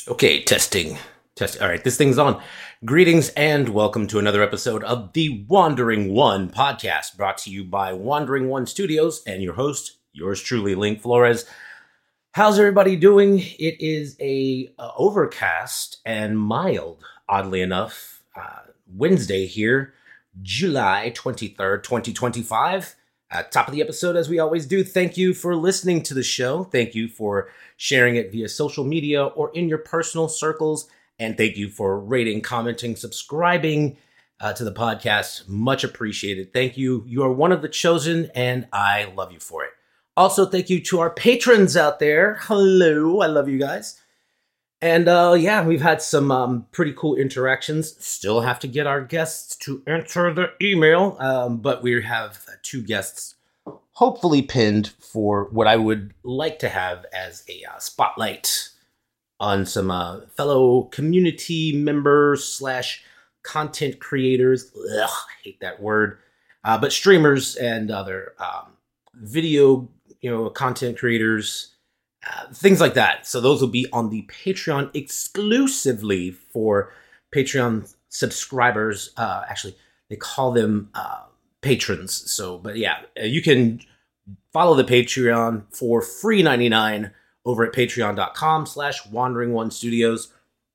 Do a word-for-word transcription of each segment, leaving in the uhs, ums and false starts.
Okay, testing. Testing. All right, this thing's on. Greetings and welcome to another episode of the Wandering One podcast, brought to you by Wandering One Studios and your host, yours truly, Link Flores. How's everybody doing? It is a uh, overcast and mild, oddly enough, uh, Wednesday here, July twenty-third, twenty twenty-five. Uh, top of the episode, as we always do, thank you for listening to the show. Thank you for sharing it via social media or in your personal circles. And thank you for rating, commenting, subscribing uh, to the podcast. Much appreciated. Thank you. You are one of the chosen, and I love you for it. Also, thank you to our patrons out there. Hello. I love you guys. And uh, yeah, we've had some um, pretty cool interactions. Still have to get our guests to enter the email, um, but we have two guests hopefully pinned for what I would like to have as a uh, spotlight on some uh, fellow community members slash content creators. Ugh, I hate that word. Uh, but streamers and other um, video, you know, content creators. Uh, things like that. So those will be on the Patreon exclusively for Patreon subscribers. Uh, actually, they call them uh, patrons. So, but yeah, you can follow the Patreon for free ninety-nine over at patreon.com slash wandering one studios.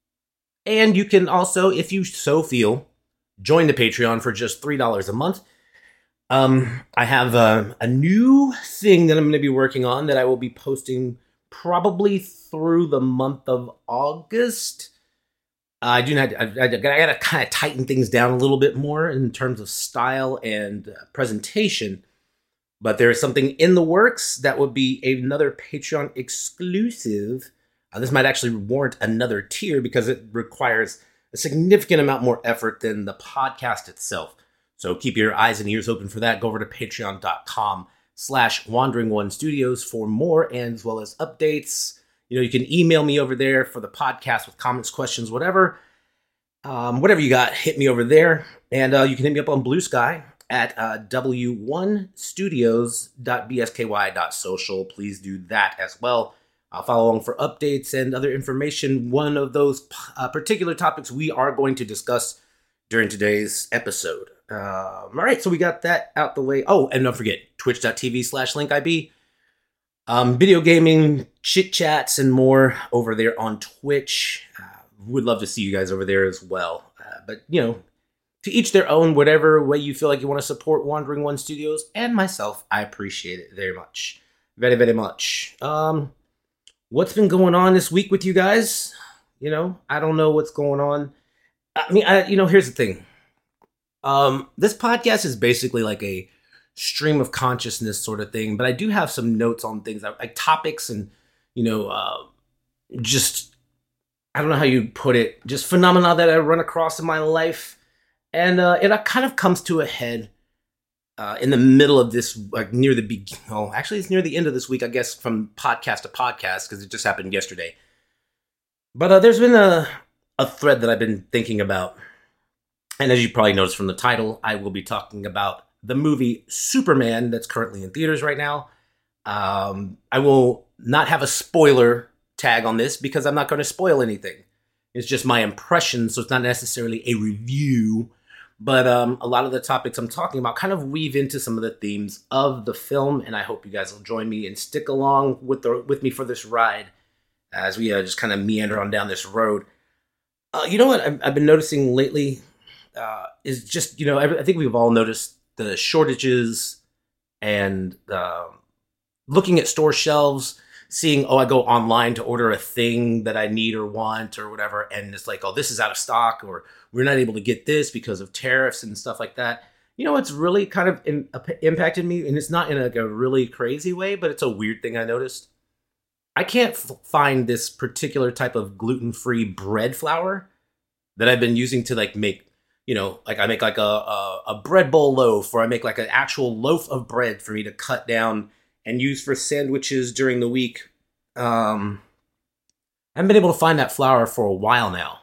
And you can also, if you so feel, join the Patreon for just three dollars a month. Um, I have a, a new thing that I'm going to be working on that I will be posting probably through the month of August. Uh, I do not. I, I, I got to kind of tighten things down a little bit more in terms of style and uh, presentation. But there is something in the works that would be another Patreon exclusive. Uh, this might actually warrant another tier because it requires a significant amount more effort than the podcast itself. So keep your eyes and ears open for that. Go over to patreon.com slash wandering one studios for more, and as well as updates. You know, you can email me over there for the podcast with comments, questions, whatever. Um, whatever you got, hit me over there. And uh, you can hit me up on Blue Sky at uh, w one studios dot b s k y dot social. Please do that as well. I'll follow along for updates and other information. One of those uh, particular topics we are going to discuss during today's episode. Uh, all right, so we got that out the way. Oh, and don't forget, twitch.tv slash linkib. Um, video gaming, chit-chats, and more over there on Twitch. Uh, would love to see you guys over there as well. Uh, but, you know, to each their own, whatever way you feel like you want to support Wandering One Studios and myself, I appreciate it very much. Very, very much. Um, what's been going on this week with you guys? You know, I don't know what's going on. I mean, I, you know, here's the thing. Um, this podcast is basically like a stream of consciousness sort of thing, but I do have some notes on things like topics and, you know, uh, just, I don't know how you put it, just phenomena that I run across in my life. And uh, it kind of comes to a head uh, in the middle of this, like near the beginning. Oh, actually, it's near the end of this week, I guess, from podcast to podcast, because it just happened yesterday. But uh, there's been a, a thread that I've been thinking about. And as you probably noticed from the title, I will be talking about the movie Superman that's currently in theaters right now. Um, I will not have a spoiler tag on this because I'm not going to spoil anything. It's just my impression, so it's not necessarily a review. But um, a lot of the topics I'm talking about kind of weave into some of the themes of the film, and I hope you guys will join me and stick along with the with me for this ride as we uh, just kind of meander on down this road. Uh, you know what I've, I've been noticing lately? Uh, is just, you know, I, I think we've all noticed the shortages and uh, looking at store shelves, seeing, oh, I go online to order a thing that I need or want or whatever, and it's like, oh, this is out of stock, or we're not able to get this because of tariffs and stuff like that. You know, it's really kind of in, uh, impacted me, and it's not in like a really crazy way, but it's a weird thing I noticed. I can't f- find this particular type of gluten-free bread flour that I've been using to like make, you know, like I make like a, a, a bread bowl loaf, or I make like an actual loaf of bread for me to cut down and use for sandwiches during the week. Um, I haven't been able to find that flour for a while now.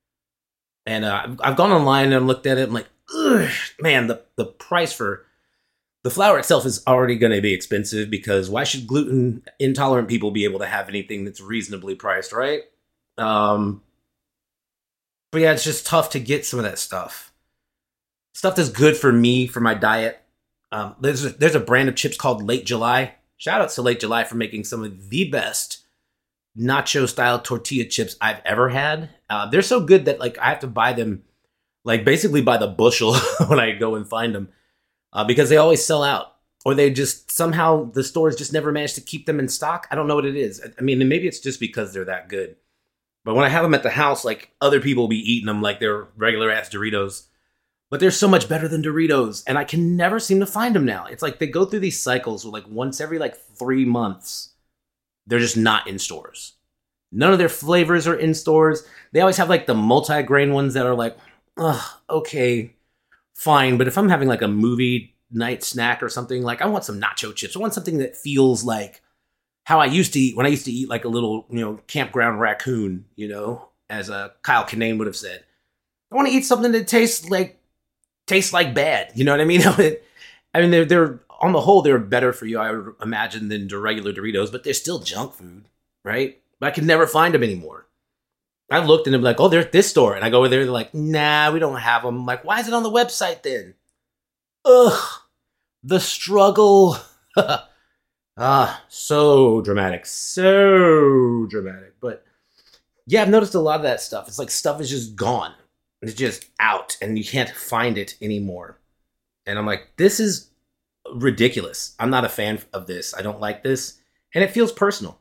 And uh, I've gone online and looked at it. I'm like, ugh, man, the, the price for the flour itself is already going to be expensive, because why should gluten intolerant people be able to have anything that's reasonably priced, right? Um, but yeah, it's just tough to get some of that stuff. Stuff that's good for me, for my diet. Um, there's, a, there's a brand of chips called Late July. Shout out to Late July for making some of the best nacho style tortilla chips I've ever had. Uh, they're so good that like I have to buy them like basically by the bushel when I go and find them uh, because they always sell out. Or they just somehow the stores just never manage to keep them in stock. I don't know what it is. I mean, maybe it's just because they're that good. But when I have them at the house, like other people will be eating them like they're regular ass Doritos. But they're so much better than Doritos, and I can never seem to find them now. It's like they go through these cycles where like once every like three months, they're just not in stores. None of their flavors are in stores. They always have like the multi-grain ones that are like, ugh, okay, fine. But if I'm having like a movie night snack or something, like I want some nacho chips. I want something that feels like how I used to eat when I used to eat like a little, you know, campground raccoon, you know, as uh, Kyle Kinane would have said. I want to eat something that tastes like tastes like bad. You know what I mean? I mean, they're they're on the whole they're better for you, I would imagine, than the regular Doritos, but they're still junk food, right? But I can never find them anymore. I looked and they're like, oh, they're at this store, and I go over there, they're like, nah, we don't have them. I'm like, why is it on the website then? Ugh, the struggle. Ah, so dramatic, so dramatic. But yeah, I've noticed a lot of that stuff. It's like stuff is just gone. It's just out, and you can't find it anymore. And I'm like, this is ridiculous. I'm not a fan of this. I don't like this, and it feels personal.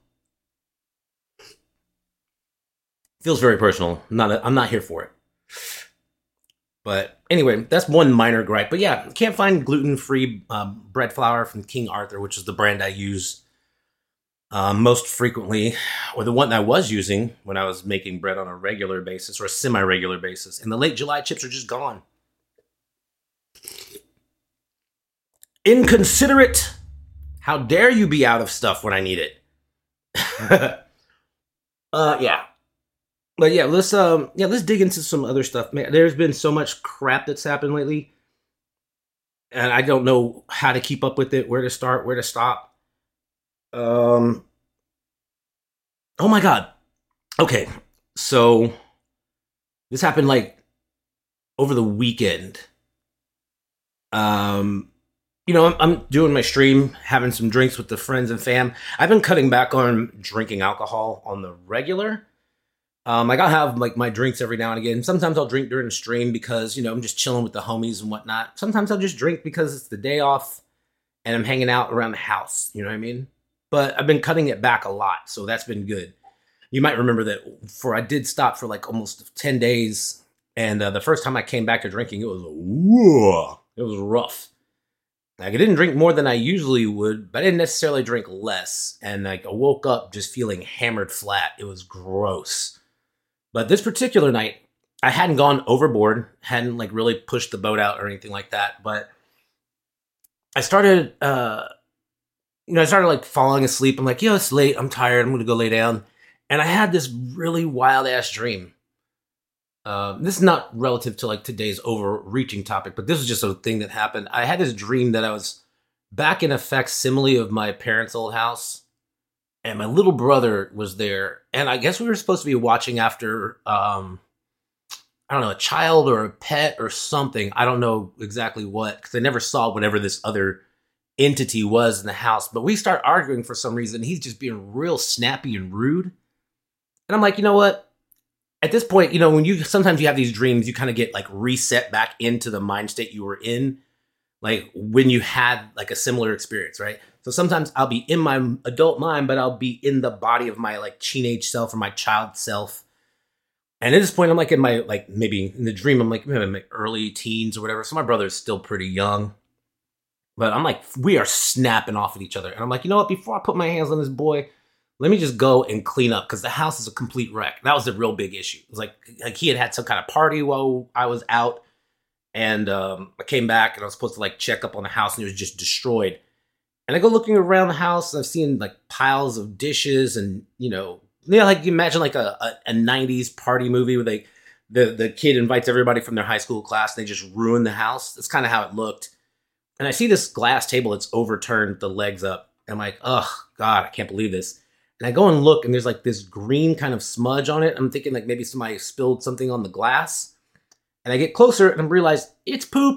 It feels very personal. I'm not. A, I'm not here for it. But anyway, that's one minor gripe. But yeah, can't find gluten-free um, bread flour from King Arthur, which is the brand I use uh, most frequently, or the one I was using when I was making bread on a regular basis or a semi-regular basis. And the Late July chips are just gone. Inconsiderate! How dare you be out of stuff when I need it? uh, yeah. But yeah, let's um yeah, let's dig into some other stuff. Man, there's been so much crap that's happened lately, and I don't know how to keep up with it, where to start, where to stop. Um Oh my god. Okay. So this happened like over the weekend. Um you know, I'm, I'm doing my stream, having some drinks with the friends and fam. I've been cutting back on drinking alcohol on the regular. Um, like I'll have like my drinks every now and again. Sometimes I'll drink during the stream because, you know, I'm just chilling with the homies and whatnot. Sometimes I'll just drink because it's the day off and I'm hanging out around the house. You know what I mean? But I've been cutting it back a lot, so that's been good. You might remember that for I did stop for like almost ten days, and uh, the first time I came back to drinking, it was whoa, it was rough. Like I didn't drink more than I usually would, but I didn't necessarily drink less. And like I woke up just feeling hammered flat. It was gross. But this particular night, I hadn't gone overboard, hadn't like really pushed the boat out or anything like that. But I started, uh, you know, I started like falling asleep. I'm like, yo, it's late. I'm tired. I'm going to go lay down. And I had this really wild ass dream. Uh, this is not relative to like today's overreaching topic, but this is just a thing that happened. I had this dream that I was back in a facsimile of my parents' old house. And my little brother was there. And I guess we were supposed to be watching after, um, I don't know, a child or a pet or something. I don't know exactly what, because I never saw whatever this other entity was in the house. But we start arguing for some reason. He's just being real snappy and rude. And I'm like, you know what? At this point, you know, when you, sometimes you have these dreams, you kind of get like reset back into the mind state you were in. Like when you had like a similar experience, right? So sometimes I'll be in my adult mind, but I'll be in the body of my like teenage self or my child self. And at this point, I'm like in my, like maybe in the dream, I'm like maybe in my early teens or whatever. So my brother's still pretty young. But I'm like, we are snapping off at each other. And I'm like, you know what? Before I put my hands on this boy, let me just go and clean up because the house is a complete wreck. That was the real big issue. It was like, like he had had some kind of party while I was out. And um, I came back and I was supposed to like check up on the house and it was just destroyed. And I go looking around the house and I've seen like piles of dishes and, you know, you know, like you imagine like a, a, a nineties party movie where they, the, the kid invites everybody from their high school class and they just ruin the house. That's kind of how it looked. And I see this glass table that's overturned, the legs up. I'm like, oh God, I can't believe this. And I go and look, and there's like this green kind of smudge on it. I'm thinking like maybe somebody spilled something on the glass. And I get closer and I realize it's poop.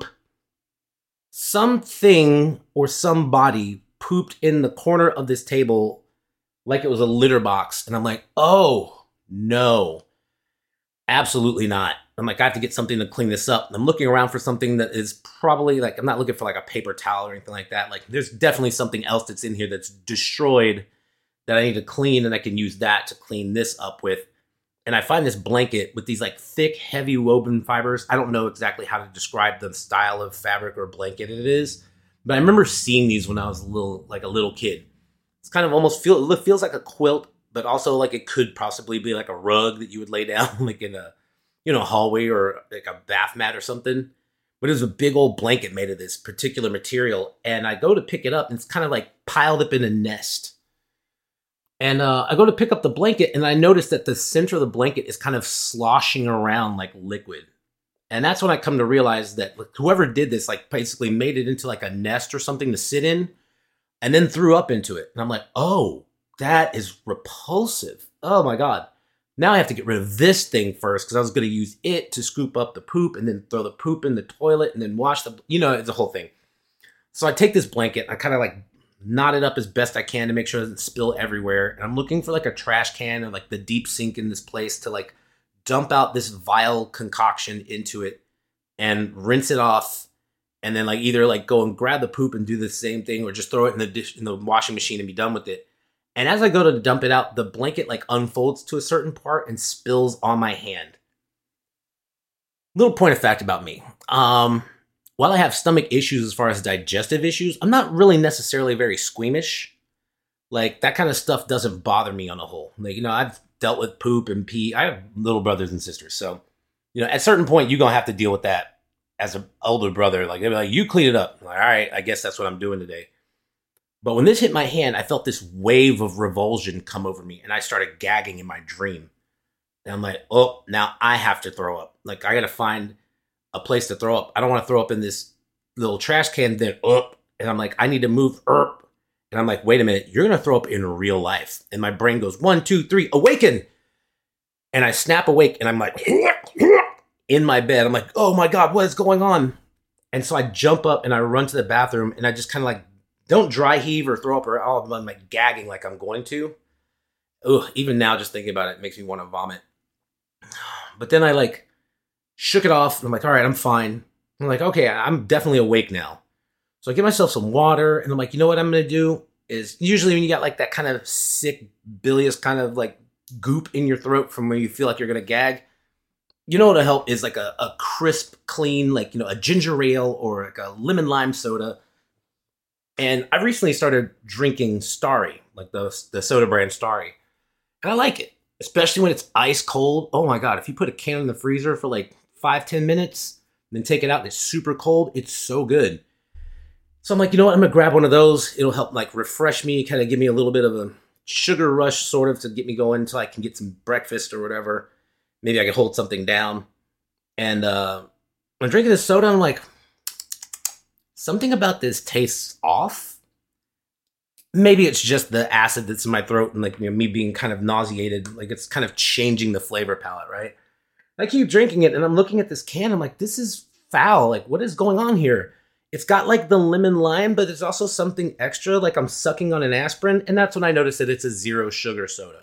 Something or somebody pooped in the corner of this table like it was a litter box. And I'm like, oh, no, absolutely not. I'm like, I have to get something to clean this up. And I'm looking around for something that is probably like, I'm not looking for like a paper towel or anything like that. Like there's definitely something else that's in here that's destroyed that I need to clean, and I can use that to clean this up with. And I find this blanket with these like thick, heavy woven fibers. I don't know exactly how to describe the style of fabric or blanket it is, but I remember seeing these when I was a little, like a little kid. It's kind of almost feel, it feels like a quilt, but also like it could possibly be like a rug that you would lay down like in a, you know, hallway or like a bath mat or something. But it was a big old blanket made of this particular material. And I go to pick it up and it's kind of like piled up in a nest. And uh, I go to pick up the blanket and I notice that the center of the blanket is kind of sloshing around like liquid. And that's when I come to realize that whoever did this, like basically made it into like a nest or something to sit in and then threw up into it. And I'm like, oh, that is repulsive. Oh my God. Now I have to get rid of this thing first because I was going to use it to scoop up the poop and then throw the poop in the toilet and then wash the, you know, it's a whole thing. So I take this blanket, I kind of like knot it up as best I can to make sure it doesn't spill everywhere. And I'm looking for like a trash can or like the deep sink in this place to like dump out this vile concoction into it and rinse it off. And then like either like go and grab the poop and do the same thing or just throw it in the dish in the washing machine and be done with it. And as I go to dump it out, the blanket like unfolds to a certain part and spills on my hand. Little point of fact about me. Um, while I have stomach issues as far as digestive issues, I'm not really necessarily very squeamish. Like that kind of stuff doesn't bother me on a whole. Like, you know, I've dealt with poop and pee. I have little brothers and sisters. So, you know, at a certain point, you're going to have to deal with that as an older brother. Like, they'll be like, you clean it up. I'm like, all right, I guess that's what I'm doing today. But when this hit my hand, I felt this wave of revulsion come over me, and I started gagging in my dream. And I'm like, oh, now I have to throw up. Like, I got to find a place to throw up. I don't want to throw up in this little trash can, then up. And I'm like, I need to move up. And I'm like, wait a minute, you're going to throw up in real life. And my brain goes, one, two, three, awaken. And I snap awake, and I'm like, in my bed. I'm like, oh my God, what is going on? And so I jump up, and I run to the bathroom, and I just kind of like, don't dry heave or throw up or all. I'm like gagging like I'm going to. Ugh, even now, just thinking about it makes me want to vomit. But then I like shook it off. And I'm like, all right, I'm fine. I'm like, okay, I'm definitely awake now. So I get myself some water and I'm like, you know what I'm going to do is usually when you got like that kind of sick, bilious kind of like goop in your throat from where you feel like you're going to gag. You know what'll help is like a, a crisp, clean, like, you know, a ginger ale or like a lemon lime soda. And I recently started drinking Starry, like the, the soda brand Starry. And I like it, especially when it's ice cold. Oh my God, if you put a can in the freezer for like five, ten minutes, and then take it out and it's super cold, it's so good. So I'm like, you know what, I'm going to grab one of those. It'll help like refresh me, kind of give me a little bit of a sugar rush sort of to get me going until I can get some breakfast or whatever. Maybe I can hold something down. And uh, I'm drinking this soda, I'm like, something about this tastes off. Maybe it's just the acid that's in my throat and like, you know, me being kind of nauseated. Like it's kind of changing the flavor palette, right? I keep drinking it and I'm looking at this can. I'm like, this is foul. Like, what is going on here? It's got like the lemon lime, but there's also something extra. Like I'm sucking on an aspirin. And that's when I noticed that it's a zero sugar soda.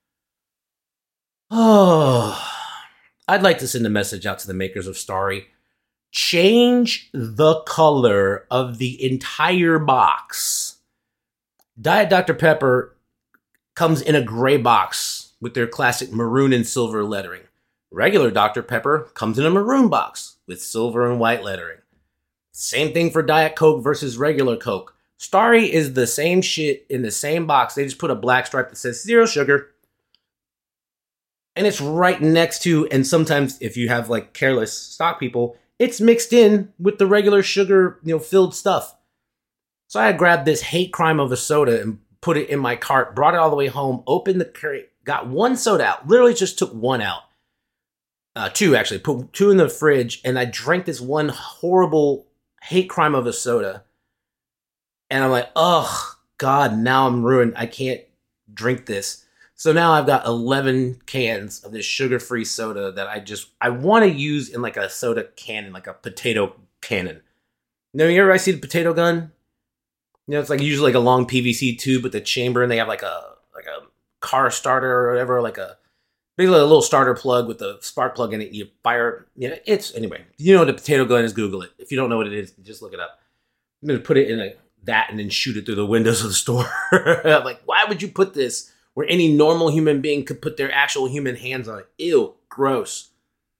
Oh, I'd like to send a message out to the makers of Starry. Change the color of the entire box. Diet Doctor Pepper comes in a gray box with their classic maroon and silver lettering. Regular Doctor Pepper comes in a maroon box with silver and white lettering. Same thing for Diet Coke versus regular Coke. Starry is the same shit in the same box. They just put a black stripe that says zero sugar. And it's right next to, and sometimes if you have like careless stock people, it's mixed in with the regular sugar, you know, filled stuff. So I grabbed this hate crime of a soda and put it in my cart, brought it all the way home, opened the crate, got one soda out, literally just took one out. Uh, two, actually, put two in the fridge, and I drank this one horrible hate crime of a soda. And I'm like, oh, God, now I'm ruined. I can't drink this. So now I've got eleven cans of this sugar-free soda that I just, I want to use in like a soda cannon, like a potato cannon. You know, you ever see the potato gun? You know, it's like usually like a long P V C tube with a chamber, and they have like a like a car starter or whatever, like a basically a little starter plug with a spark plug in it. You fire, you know, it's anyway. You know what a potato gun is? Google it. If you don't know what it is, just look it up. I'm gonna put it in a that and then shoot it through the windows of the store. I'm like, why would you put this where any normal human being could put their actual human hands on it? Ew, gross.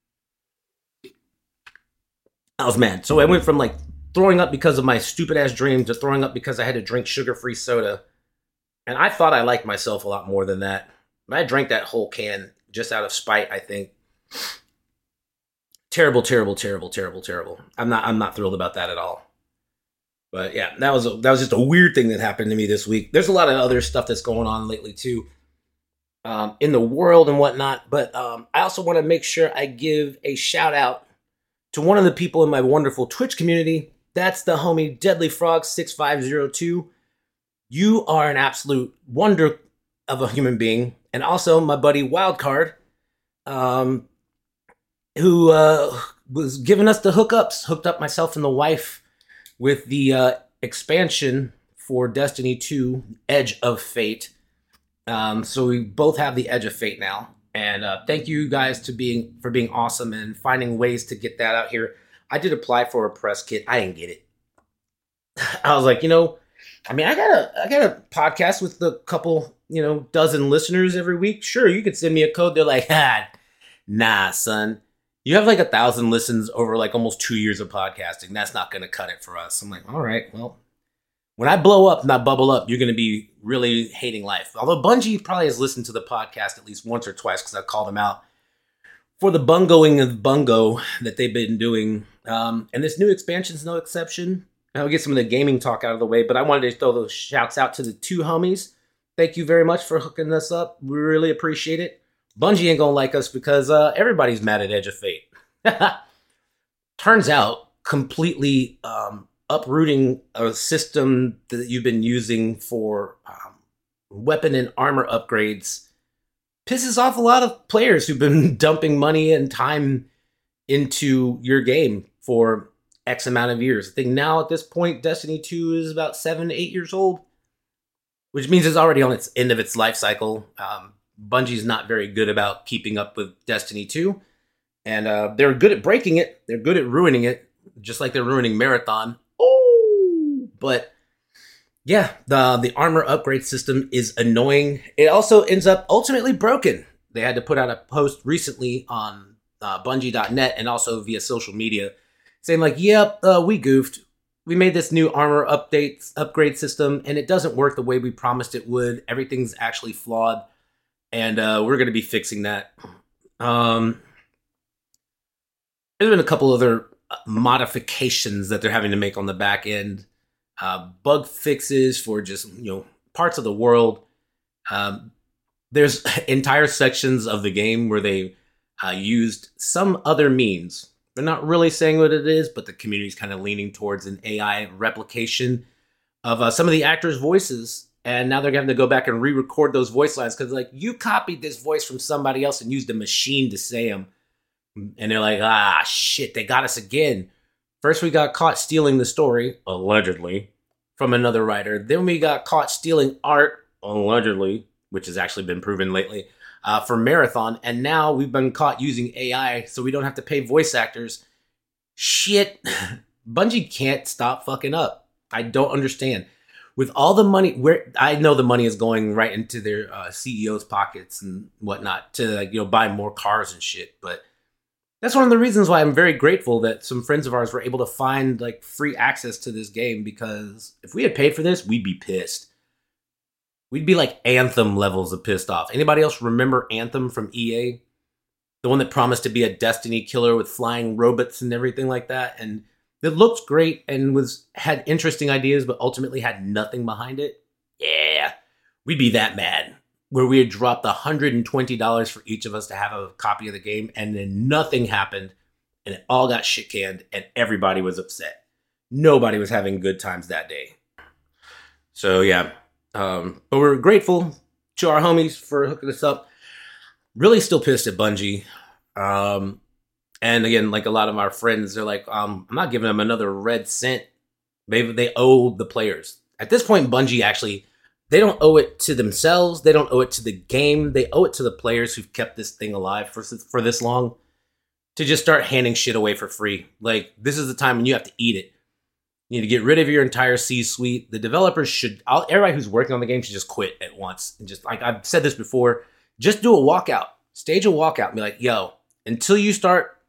I was mad. So I went from like throwing up because of my stupid ass dream to throwing up because I had to drink sugar-free soda. And I thought I liked myself a lot more than that. But I drank that whole can just out of spite, I think. Terrible, terrible, terrible, terrible, terrible. I'm not I'm not thrilled about that at all. But yeah, that was a, that was just a weird thing that happened to me this week. There's a lot of other stuff that's going on lately too, um, in the world and whatnot. But um, I also want to make sure I give a shout out to one of the people in my wonderful Twitch community. That's the homie Deadly Frog six five zero two. You are an absolute wonder of a human being, and also my buddy Wildcard, um, who uh, was giving us the hookups, hooked up myself and the wife with the uh, expansion for Destiny two, Edge of Fate. Um, so we both have the Edge of Fate now. And uh, thank you guys to being for being awesome and finding ways to get that out here. I did apply for a press kit. I didn't get it. I was like, you know, I mean, I got a I got a podcast with a couple, you know, dozen listeners every week. Sure, you could send me a code. They're like, ah, nah, son. You have like a thousand listens over like almost two years of podcasting. That's not going to cut it for us. I'm like, all right, well, when I blow up, not bubble up, you're going to be really hating life. Although Bungie probably has listened to the podcast at least once or twice because I called them out for the bungoing of bungo that they've been doing. Um, and this new expansion is no exception. I'll get some of the gaming talk out of the way, but I wanted to throw those shouts out to the two homies. Thank you very much for hooking us up. We really appreciate it. Bungie ain't gonna like us because uh, everybody's mad at Edge of Fate. Turns out, completely um, uprooting a system that you've been using for um, weapon and armor upgrades pisses off a lot of players who've been dumping money and time into your game for X amount of years. I think now at this point, Destiny two is about seven, eight years old, which means it's already on its end of its life cycle. Um, Bungie's not very good about keeping up with Destiny two, and uh, they're good at breaking it. They're good at ruining it, just like they're ruining Marathon. Oh, but yeah, the the armor upgrade system is annoying. It also ends up ultimately broken. They had to put out a post recently on uh, Bungie dot net and also via social media saying like, yep, uh, we goofed. We made this new armor update upgrade system, and it doesn't work the way we promised it would. Everything's actually flawed. And uh, we're going to be fixing that. Um, there's been a couple other modifications that they're having to make on the back end. Uh, bug fixes for just, you know, parts of the world. Um, there's entire sections of the game where they uh, used some other means. They're not really saying what it is, but the community's kind of leaning towards an A I replication of uh, some of the actors' voices. And now they're having to go back and re-record those voice lines because, like, you copied this voice from somebody else and used a machine to say them. And they're like, ah, shit, they got us again. First, we got caught stealing the story, allegedly, from another writer. Then we got caught stealing art, allegedly, which has actually been proven lately, uh, for Marathon. And now we've been caught using A I so we don't have to pay voice actors. Shit. Bungie can't stop fucking up. I don't understand. With all the money, where I know the money is going right into their uh, C E Os' pockets and whatnot to, like, you know, buy more cars and shit. But that's one of the reasons why I'm very grateful that some friends of ours were able to find like free access to this game, because if we had paid for this, we'd be pissed. We'd be like Anthem levels of pissed off. Anybody else remember Anthem from E A? The one that promised to be a Destiny killer with flying robots and everything like that, and it looked great and was had interesting ideas, but ultimately had nothing behind it. Yeah, we'd be that mad. Where we had dropped one hundred twenty dollars for each of us to have a copy of the game, and then nothing happened, and it all got shit canned, and everybody was upset. Nobody was having good times that day. So yeah, um, but we're grateful to our homies for hooking us up. Really still pissed at Bungie. Um, and again, like a lot of our friends, they're like, um, I'm not giving them another red cent. Maybe they owe the players. At this point, Bungie actually, they don't owe it to themselves. They don't owe it to the game. They owe it to the players who've kept this thing alive for, for this long to just start handing shit away for free. Like, this is the time when you have to eat it. You need to get rid of your entire C-suite. The developers should, I'll, everybody who's working on the game should just quit at once. And just, like I've said this before, just do a walkout. Stage a walkout and be like, yo, until you start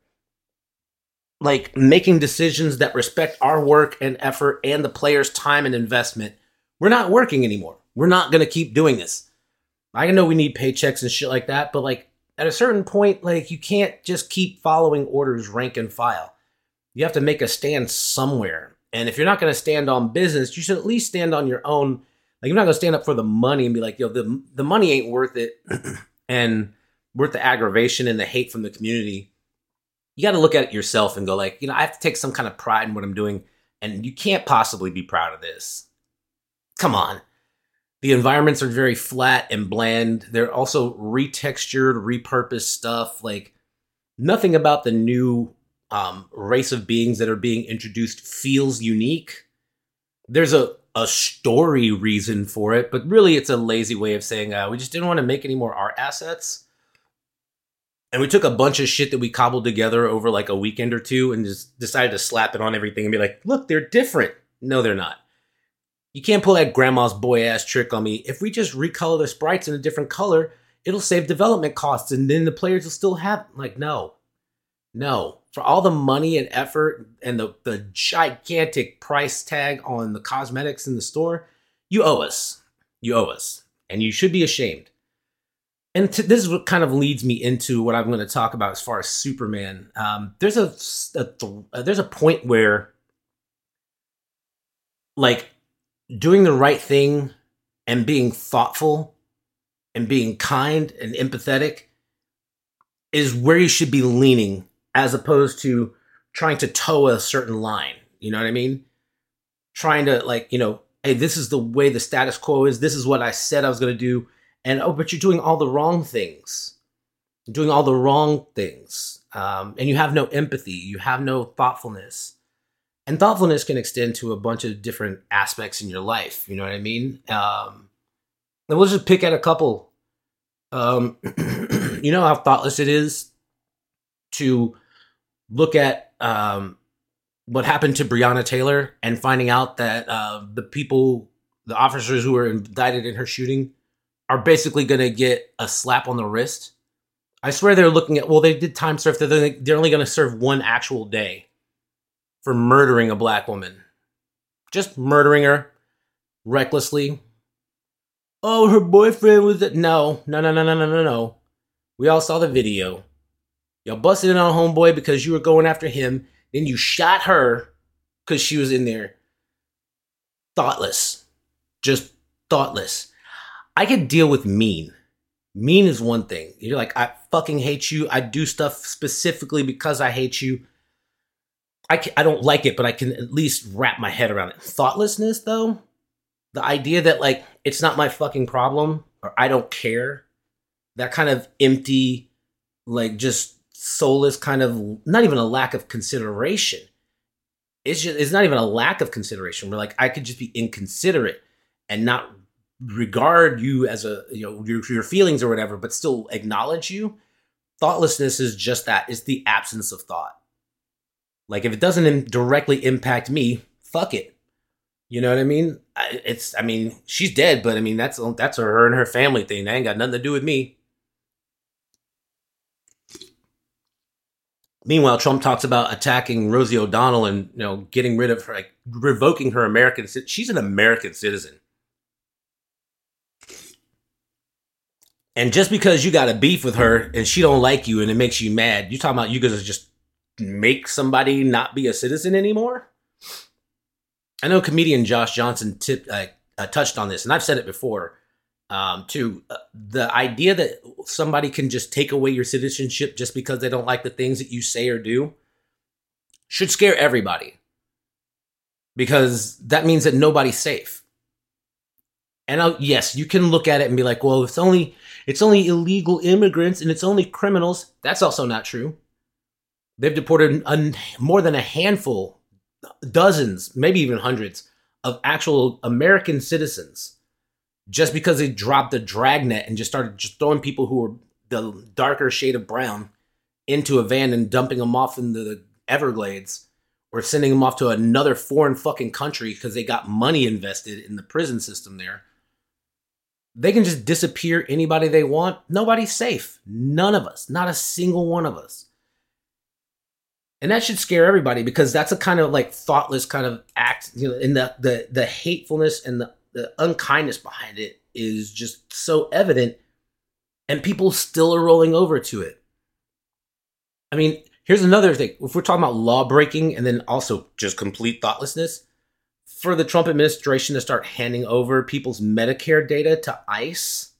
like making decisions that respect our work and effort and the players' time and investment, we're not working anymore. We're not going to keep doing this. I know we need paychecks and shit like that, but like at a certain point, like you can't just keep following orders rank and file. You have to make a stand somewhere. And if you're not going to stand on business, you should at least stand on your own. Like, you're not going to stand up for the money and be like, yo, the, the money ain't worth it and worth the aggravation and the hate from the community. You got to look at it yourself and go like, you know, I have to take some kind of pride in what I'm doing. And you can't possibly be proud of this. Come on. The environments are very flat and bland. They're also retextured, repurposed stuff. Like, nothing about the new um, race of beings that are being introduced feels unique. There's a, a story reason for it, but really it's a lazy way of saying uh, we just didn't want to make any more art assets. And we took a bunch of shit that we cobbled together over like a weekend or two and just decided to slap it on everything and be like, look, they're different. No, they're not. You can't pull that grandma's boy ass trick on me. If we just recolor the sprites in a different color, it'll save development costs and then the players will still have, like, no. No. For all the money and effort and the, the gigantic price tag on the cosmetics in the store, you owe us. You owe us. And you should be ashamed. And to, this is what kind of leads me into what I'm going to talk about as far as Superman. Um, there's a, a there's a point where, like, doing the right thing and being thoughtful and being kind and empathetic is where you should be leaning, as opposed to trying to toe a certain line. You know what I mean? Trying to, like, you know, hey, this is the way the status quo is. This is what I said I was going to do. And, oh, but you're doing all the wrong things. You're doing all the wrong things. Um, and you have no empathy. You have no thoughtfulness. And thoughtfulness can extend to a bunch of different aspects in your life. You know what I mean? Um, and we'll just pick at a couple. Um, you know how thoughtless it is to look at um, what happened to Breonna Taylor and finding out that uh, the people, the officers who were indicted in her shooting are basically going to get a slap on the wrist. I swear they're looking at, well, they did time serve. They're, they're only going to serve one actual day for murdering a black woman. Just murdering her recklessly. Oh, her boyfriend was it? No, no, no, no, no, no, no, no. We all saw the video. Y'all busted in on homeboy because you were going after him. Then you shot her because she was in there. Thoughtless. Just thoughtless. I could deal with mean. Mean is one thing. You're like, I fucking hate you. I do stuff specifically because I hate you. I, can, I don't like it, but I can at least wrap my head around it. Thoughtlessness, though, the idea that, like, it's not my fucking problem or I don't care, that kind of empty, like, just soulless kind of, not even a lack of consideration. It's just, it's not even a lack of consideration. We're like, I could just be inconsiderate and not regard you as a, you know, your, your feelings or whatever, but still acknowledge you. Thoughtlessness is just that. It's the absence of thought. Like, if it doesn't directly impact me, fuck it. You know what I mean? It's, I mean, she's dead, but I mean, that's, that's her and her family thing. That ain't got nothing to do with me. Meanwhile, Trump talks about attacking Rosie O'Donnell and, you know, getting rid of her, like, revoking her American citizenship. She's an American citizen. And just because you got a beef with her and she don't like you and it makes you mad, you talking about you gonna just make somebody not be a citizen anymore? I know comedian Josh Johnson tipped, uh, uh, touched on this, and I've said it before, um, too. Uh, the idea that somebody can just take away your citizenship just because they don't like the things that you say or do should scare everybody. Because that means that nobody's safe. And I'll, yes, you can look at it and be like, well, it's only it's only illegal immigrants and it's only criminals. That's also not true. They've deported a, more than a handful, dozens, maybe even hundreds of actual American citizens just because they dropped the dragnet and just started just throwing people who were the darker shade of brown into a van and dumping them off into the Everglades or sending them off to another foreign fucking country because they got money invested in the prison system there. They can just disappear anybody they want. Nobody's safe. None of us. Not a single one of us. And that should scare everybody because that's a kind of like thoughtless kind of act. You know, and the the the hatefulness and the, the unkindness behind it is just so evident. And people still are rolling over to it. I mean, here's another thing. If we're talking about law breaking and then also just complete thoughtlessness, for the Trump administration to start handing over people's Medicare data to ICE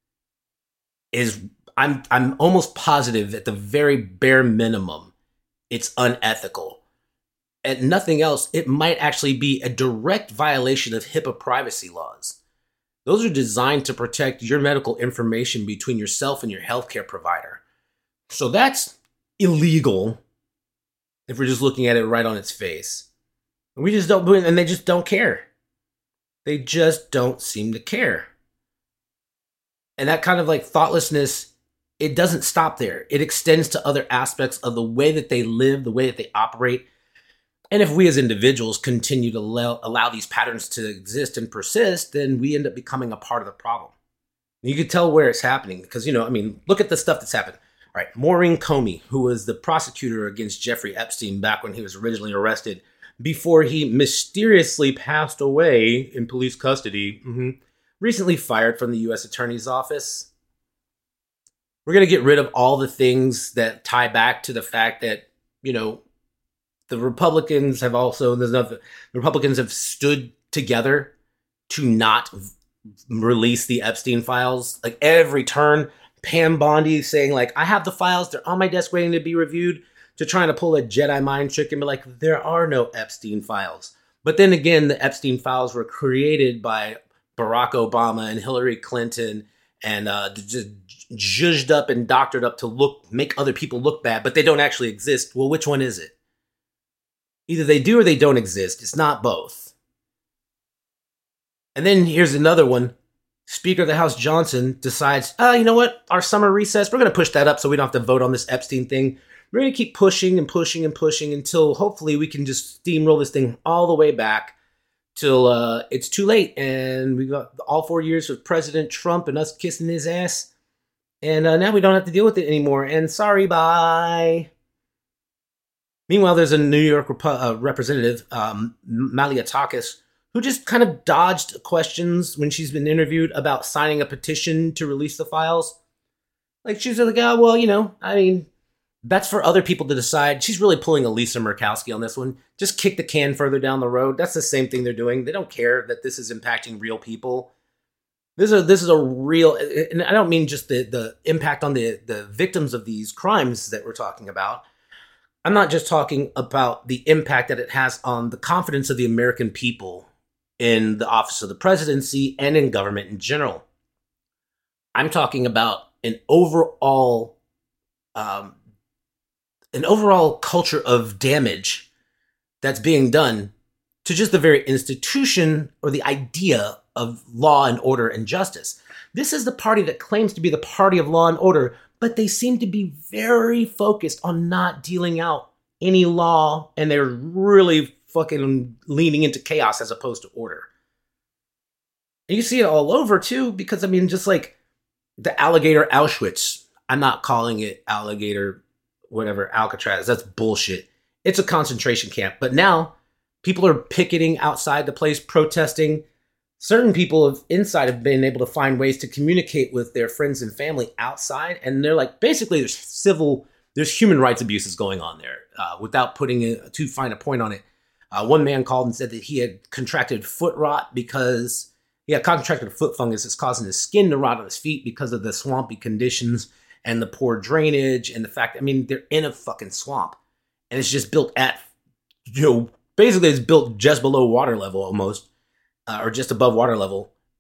is, I'm I'm almost positive at the very bare minimum, it's unethical. And nothing else, it might actually be a direct violation of HIPAA privacy laws. Those are designed to protect your medical information between yourself and your healthcare provider. So that's illegal if we're just looking at it right on its face. And we just don't, and they just don't care. They just don't seem to care. And that kind of like thoughtlessness, it doesn't stop there. It extends to other aspects of the way that they live, the way that they operate. And if we as individuals continue to allow, allow these patterns to exist and persist, then we end up becoming a part of the problem. And you can tell where it's happening because, you know, I mean, look at the stuff that's happened. All right, Maureen Comey, who was the prosecutor against Jeffrey Epstein back when he was originally arrested, before he mysteriously passed away in police custody, mm-hmm, recently fired from the U S Attorney's Office. We're going to get rid of all the things that tie back to the fact that, you know, the Republicans have also, there's another, the Republicans have stood together to not release the Epstein files. Like every turn, Pam Bondi saying like, I have the files, they're on my desk waiting to be reviewed, to trying to pull a Jedi mind trick and be like, there are no Epstein files. But then again, the Epstein files were created by Barack Obama and Hillary Clinton and uh, just zhuzhed up and doctored up to look, make other people look bad, but they don't actually exist. Well, which one is it? Either they do or they don't exist. It's not both. And then here's another one. Speaker of the House Johnson decides, oh, you know what? Our summer recess, we're going to push that up so we don't have to vote on this Epstein thing. We're going to keep pushing and pushing and pushing until hopefully we can just steamroll this thing all the way back till uh, it's too late. And we've got all four years of President Trump and us kissing his ass. And uh, now we don't have to deal with it anymore. And sorry, bye. Meanwhile, there's a New York rep- uh, representative, um, Malliotakis, who just kind of dodged questions when she's been interviewed about signing a petition to release the files. Like, she's like, oh, well, you know, I mean, that's for other people to decide. She's really pulling a Lisa Murkowski on this one. Just kick the can further down the road. That's the same thing they're doing. They don't care that this is impacting real people. This is a, this is a real, and I don't mean just the, the impact on the, the victims of these crimes that we're talking about. I'm not just talking about the impact that it has on the confidence of the American people in the office of the presidency and in government in general. I'm talking about an overall, um, an overall culture of damage that's being done to just the very institution or the idea of law and order and justice. This is the party that claims to be the party of law and order, but they seem to be very focused on not dealing out any law, and they're really fucking leaning into chaos as opposed to order. And you see it all over too, because I mean, just like the alligator Auschwitz, I'm not calling it alligator, whatever, Alcatraz. That's bullshit. It's a concentration camp. But now people are picketing outside the place, protesting. Certain people have inside have been able to find ways to communicate with their friends and family outside. And they're like, basically there's civil, there's human rights abuses going on there uh, without putting a, too fine a point on it. Uh, one man called and said that he had contracted foot rot because he had contracted a foot fungus that's causing his skin to rot on his feet because of the swampy conditions and the poor drainage and the fact, I mean, they're in a fucking swamp and it's just built at, you know, basically it's built just below water level almost, uh, or just above water level.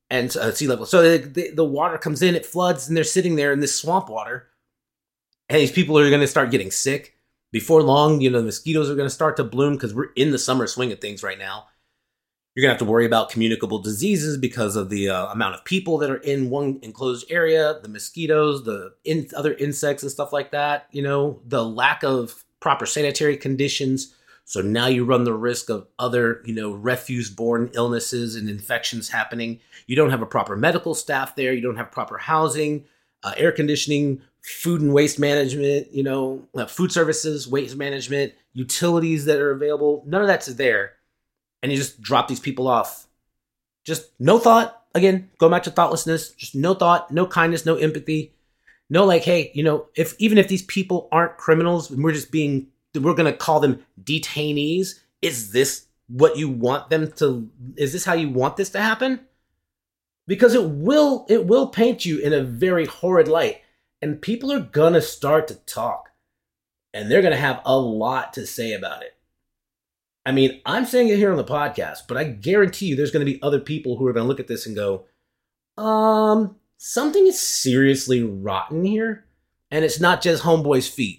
and uh, sea level. So the, the, the water comes in, it floods, and they're sitting there in this swamp water. And these people are going to start getting sick. Before long, you know, the mosquitoes are going to start to bloom because we're in the summer swing of things right now. You're going to have to worry about communicable diseases because of the uh, amount of people that are in one enclosed area, the mosquitoes, the in- other insects and stuff like that, you know, the lack of proper sanitary conditions. So now you run the risk of other, you know, refuse-borne illnesses and infections happening. You don't have a proper medical staff there. You don't have proper housing, uh, air conditioning, food and waste management, you know, uh, food services, waste management, utilities that are available. None of that's there. And you just drop these people off. Just no thought. Again, go back to thoughtlessness. Just no thought, no kindness, no empathy. No, like, hey, you know, if even if these people aren't criminals, and we're just being, we're going to call them detainees. Is this what you want them to, is this how you want this to happen? Because it will, it will paint you in a very horrid light. And people are going to start to talk. And they're going to have a lot to say about it. I mean, I'm saying it here on the podcast, but I guarantee you there's going to be other people who are going to look at this and go, um, something is seriously rotten here. And it's not just Homeboy's feet.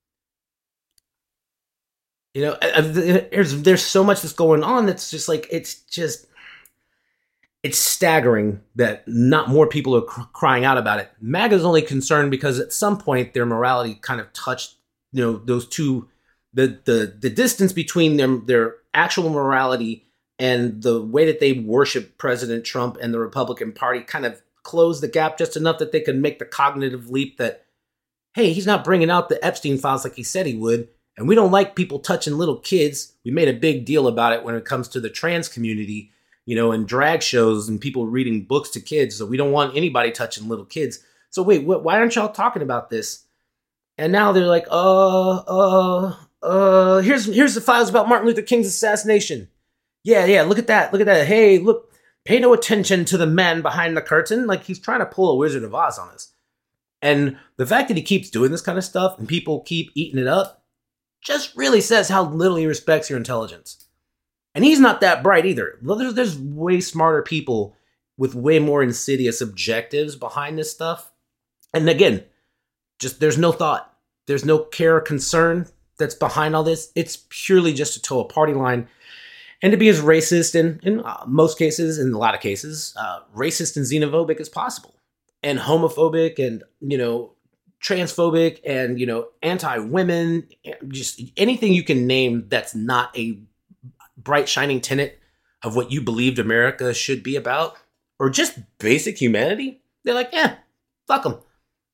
You know, there's, there's so much that's going on that's just like, it's just, it's staggering that not more people are cr- crying out about it. MAGA's only concerned because at some point their morality kind of touched, you know, those two, the the the distance between them, their actual morality and the way that they worship President Trump and the Republican Party kind of closed the gap just enough that they could make the cognitive leap that, hey, he's not bringing out the Epstein files like he said he would. And we don't like people touching little kids. We made a big deal about it when it comes to the trans community, you know, and drag shows and people reading books to kids. So we don't want anybody touching little kids. So wait, wh- why aren't y'all talking about this? And now they're like, uh, uh, uh, here's here's the files about Martin Luther King's assassination. Yeah, yeah, look at that. Look at that. Hey, look, pay no attention to the man behind the curtain. Like he's trying to pull a Wizard of Oz on us. And the fact that he keeps doing this kind of stuff and people keep eating it up just really says how little he respects your intelligence. And he's not that bright either. There's, there's way smarter people with way more insidious objectives behind this stuff. And again, just there's no thought. There's no care or concern that's behind all this. It's purely just to toe a party line and to be as racist and in uh, most cases, in a lot of cases, uh, racist and xenophobic as possible. And homophobic and, you know, transphobic and, you know, anti-women, just anything you can name that's not a bright shining tenet of what you believed America should be about, or just basic humanity. They're like, yeah, fuck them.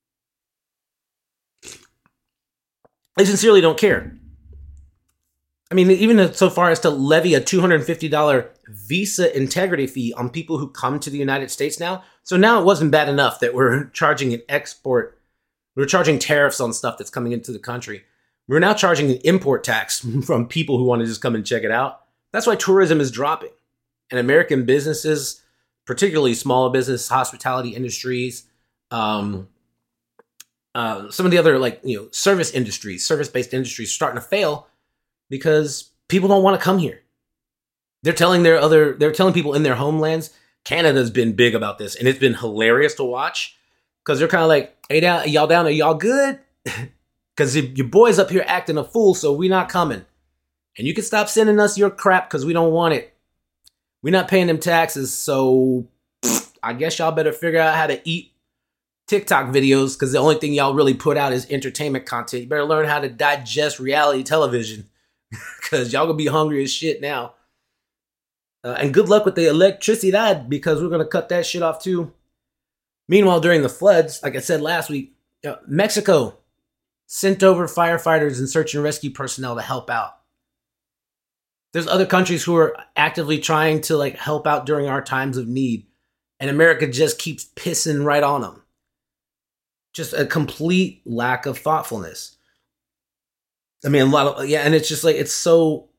They sincerely don't care. I mean, even so far as to levy a two hundred fifty dollars visa integrity fee on people who come to the United States now. So now it wasn't bad enough that we're charging an export, we're charging tariffs on stuff that's coming into the country. We're now charging an import tax from people who want to just come and check it out. That's why tourism is dropping. And American businesses, particularly small business, hospitality industries, um, uh, some of the other like, you know, service industries, service-based industries starting to fail because people don't want to come here. They're telling their other, they're telling people in their homelands. Canada's been big about this, and it's been hilarious to watch because they're kind of like, hey, down, y'all down, are y'all good? Because your boy's up here acting a fool, so we not coming. And you can stop sending us your crap because we don't want it. We're not paying them taxes, so pfft, I guess y'all better figure out how to eat TikTok videos because the only thing y'all really put out is entertainment content. You better learn how to digest reality television because y'all gonna be hungry as shit now. Uh, and good luck with the electricity because we're gonna cut that shit off too. Meanwhile, during the floods, like I said last week, uh, Mexico sent over firefighters and search and rescue personnel to help out. There's other countries who are actively trying to like help out during our times of need. And America just keeps pissing right on them. Just a complete lack of thoughtfulness. I mean, a lot of, yeah, and it's just like, it's so,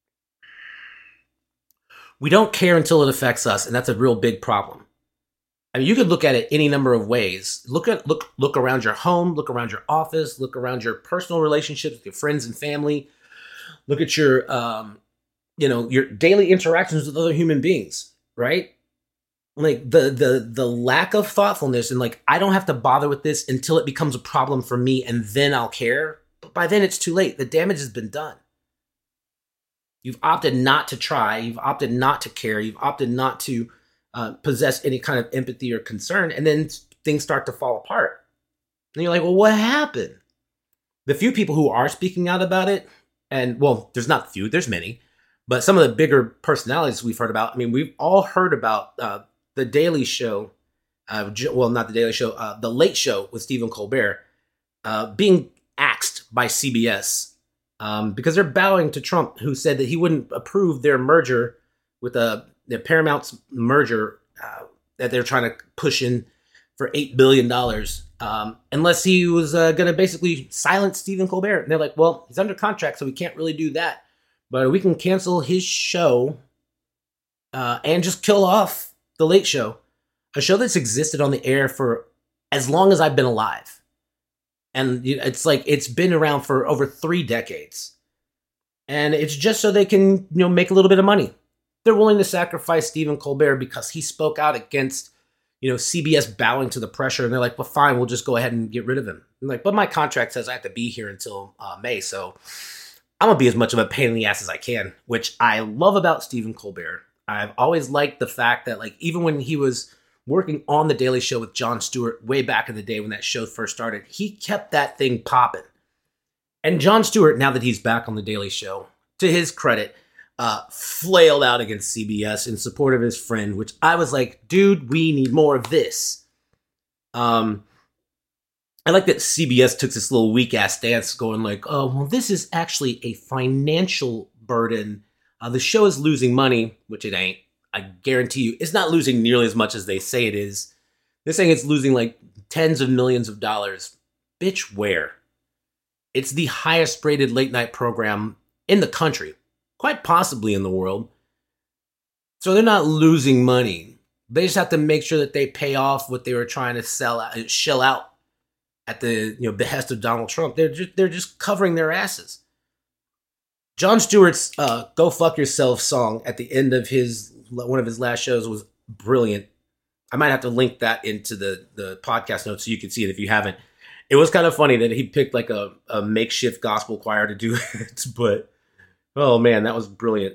we don't care until it affects us. And that's a real big problem. I mean, you could look at it any number of ways. Look at, look, look around your home, look around your office, look around your personal relationships with your friends and family. Look at your, um, you know, your daily interactions with other human beings, right? like the the the lack of thoughtfulness, and like I don't have to bother with this until it becomes a problem for me, and then I'll care. But by then it's too late. The damage has been done. You've opted not to try. You've opted not to care. You've opted not to uh, possess any kind of empathy or concern, and then things start to fall apart. And you're like, well, what happened? The few people who are speaking out about it, and well, there's not few, there's many, but some of the bigger personalities we've heard about. I mean, we've all heard about uh, the Daily Show. Uh, well, not the Daily Show, uh, the Late Show with Stephen Colbert uh, being axed by C B S. Um, because they're bowing to Trump, who said that he wouldn't approve their merger with uh, the Paramount's merger uh, that they're trying to push in for eight billion dollars um, unless he was uh, going to basically silence Stephen Colbert. And they're like, well, he's under contract, so we can't really do that. But we can cancel his show uh, and just kill off The Late Show, a show that's existed on the air for as long as I've been alive. And it's like, it's been around for over three decades. And it's just so they can, you know, make a little bit of money. They're willing to sacrifice Stephen Colbert because he spoke out against, you know, C B S bowing to the pressure. And they're like, well, fine, we'll just go ahead and get rid of him. I'm like, but my contract says I have to be here until uh, May. So I'm going to be as much of a pain in the ass as I can, which I love about Stephen Colbert. I've always liked the fact that, like, even when he was working on The Daily Show with Jon Stewart way back in the day when that show first started, he kept that thing popping. And Jon Stewart, now that he's back on The Daily Show, to his credit, uh, flailed out against C B S in support of his friend, which I was like, dude, we need more of this. Um, I like that C B S took this little weak-ass stance going like, oh, well, this is actually a financial burden. Uh, the show is losing money, which it ain't. I guarantee you, it's not losing nearly as much as they say it is. They're saying it's losing like tens of millions of dollars. Bitch, where? It's the highest rated late night program in the country, quite possibly in the world. So they're not losing money. They just have to make sure that they pay off what they were trying to sell out, shell out at the you know behest of Donald Trump. They're just, they're just covering their asses. Jon Stewart's uh, "Go Fuck Yourself" song at the end of his one of his last shows was brilliant. I might have to link that into the, the podcast notes so you can see it if you haven't. It was kind of funny that he picked like a, a makeshift gospel choir to do it, but oh man, that was brilliant.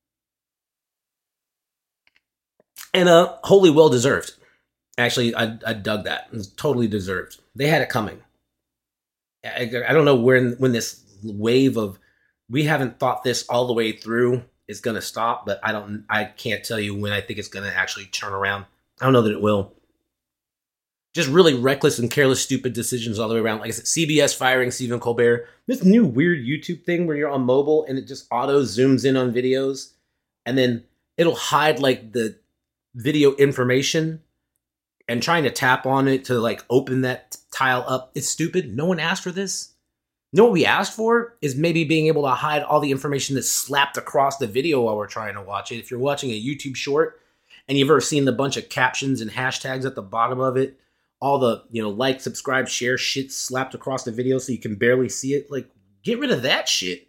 And uh, wholly well deserved. Actually, I, I dug that. It was totally deserved. They had it coming. I, I don't know when when this wave of we haven't thought this all the way through is going to stop, but I don't, I can't tell you when I think it's going to actually turn around. I don't know that it will. Just really reckless and careless, stupid decisions all the way around. Like I said, C B S firing Stephen Colbert. This new weird YouTube thing where you're on mobile and it just auto zooms in on videos, and then it'll hide like the video information, and trying to tap on it to like open that tile up. It's stupid. No one asked for this. You know what we asked for is maybe being able to hide all the information that's slapped across the video while we're trying to watch it. If you're watching a YouTube short and you've ever seen the bunch of captions and hashtags at the bottom of it, all the, you know, like, subscribe, share shit slapped across the video so you can barely see it, like, get rid of that shit.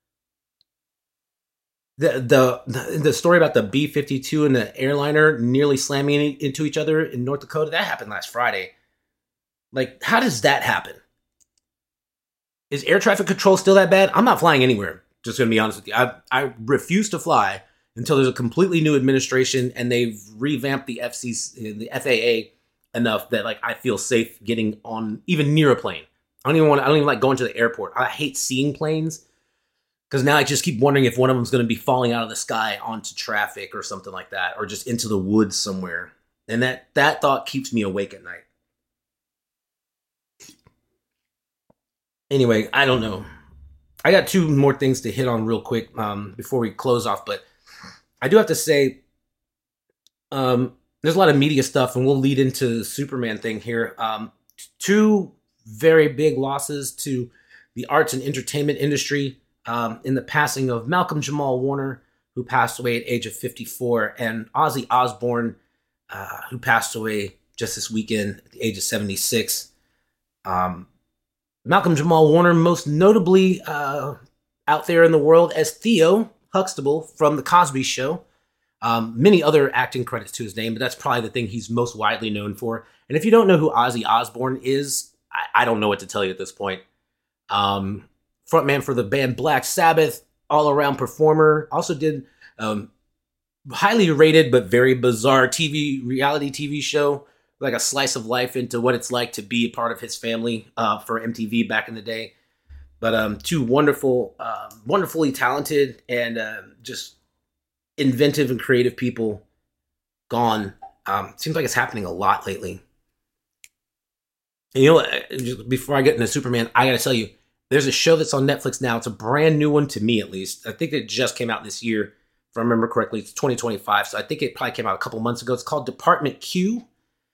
The the the story about the B fifty-two and the airliner nearly slamming into each other in North Dakota, that happened last Friday. Like, how does that happen? Is air traffic control still that bad? I'm not flying anywhere. Just going to be honest with you. I, I refuse to fly until there's a completely new administration and they've revamped the F C C, the F A A enough that like I feel safe getting on even near a plane. I don't even want. I don't even like going to the airport. I hate seeing planes because now I just keep wondering if one of them is going to be falling out of the sky onto traffic or something like that, or just into the woods somewhere. And that that thought keeps me awake at night. Anyway, I don't know. I got two more things to hit on real quick um, before we close off, but I do have to say um, there's a lot of media stuff, and we'll lead into the Superman thing here. Um, two very big losses to the arts and entertainment industry um, in the passing of Malcolm Jamal Warner, who passed away at the age of fifty-four, and Ozzy Osbourne, uh, who passed away just this weekend at the age of seventy-six. Um, Malcolm Jamal Warner, most notably uh, out there in the world as Theo Huxtable from The Cosby Show. Um, many other acting credits to his name, but that's probably the thing he's most widely known for. And if you don't know who Ozzy Osbourne is, I, I don't know what to tell you at this point. Um, frontman for the band Black Sabbath, all-around performer, also did um, highly rated but very bizarre T V reality T V show, like a slice of life into what it's like to be a part of his family uh, for M T V back in the day. But um, two wonderful, uh, wonderfully talented and uh, just inventive and creative people gone. Um, seems like it's happening a lot lately. And you know what? Just before I get into Superman, I got to tell you, there's a show that's on Netflix now. It's a brand new one to me, at least. I think it just came out this year, if I remember correctly. It's twenty twenty-five, so I think it probably came out a couple months ago. It's called Department Q.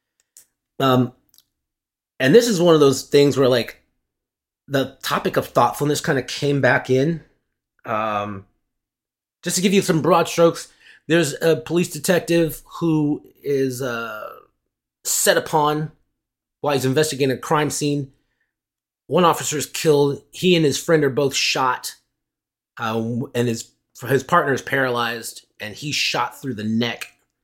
Um, and this is one of those things where, like, the topic of thoughtfulness kind of came back in. Um, just to give you some broad strokes, there's a police detective who is uh, set upon while he's investigating a crime scene. One officer is killed. He and his friend are both shot, uh, and his his partner is paralyzed, and he's shot through the neck.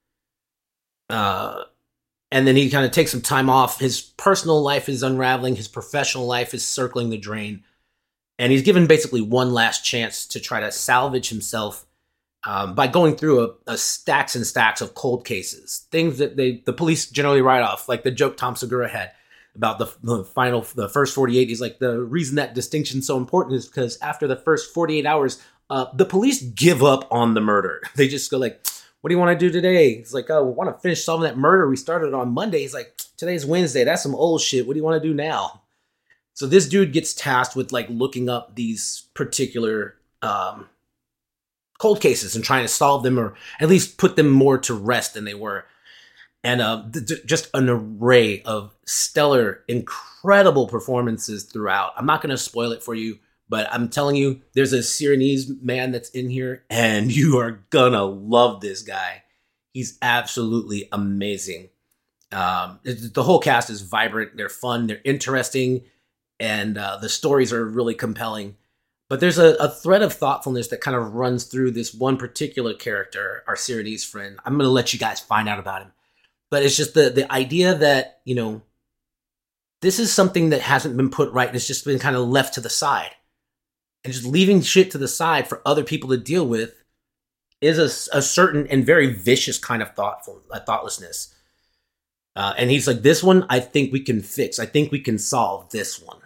Uh, and then he kind of takes some time off. His personal life is unraveling. His professional life is circling the drain. And he's given basically one last chance to try to salvage himself um, by going through a, a stacks and stacks of cold cases, things that they the police generally write off, like the joke Tom Segura had about the, the final, the first forty-eight. He's like, the reason that distinction's so important is because after the first forty-eight hours, uh, the police give up on the murder. They just go like, what do you want to do today? It's like, oh, we want to finish solving that murder we started on Monday. He's like, today's Wednesday. That's some old shit. What do you want to do now? So this dude gets tasked with like looking up these particular um, cold cases and trying to solve them, or at least put them more to rest than they were. And uh, th- just an array of stellar, incredible performances throughout. I'm not going to spoil it for you, but I'm telling you, there's a Syrianese man that's in here, and you are going to love this guy. He's absolutely amazing. Um, it, the whole cast is vibrant. They're fun. They're interesting. And uh, the stories are really compelling. But there's a, a thread of thoughtfulness that kind of runs through this one particular character, our Syrianese friend. I'm going to let you guys find out about him. But it's just the, the idea that, you know, this is something that hasn't been put right and it's just been kind of left to the side. And just leaving shit to the side for other people to deal with is a, a certain and very vicious kind of thoughtful uh, thoughtlessness. Uh, and he's like, this one, I think we can fix. I think we can solve this one.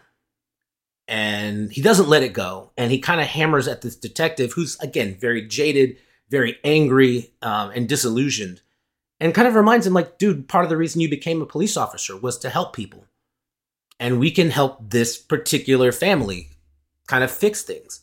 And he doesn't let it go. And he kind of hammers at this detective who's, again, very jaded, very angry, um, and disillusioned. And kind of reminds him, like, dude, part of the reason you became a police officer was to help people. And we can help this particular family kind of fix things.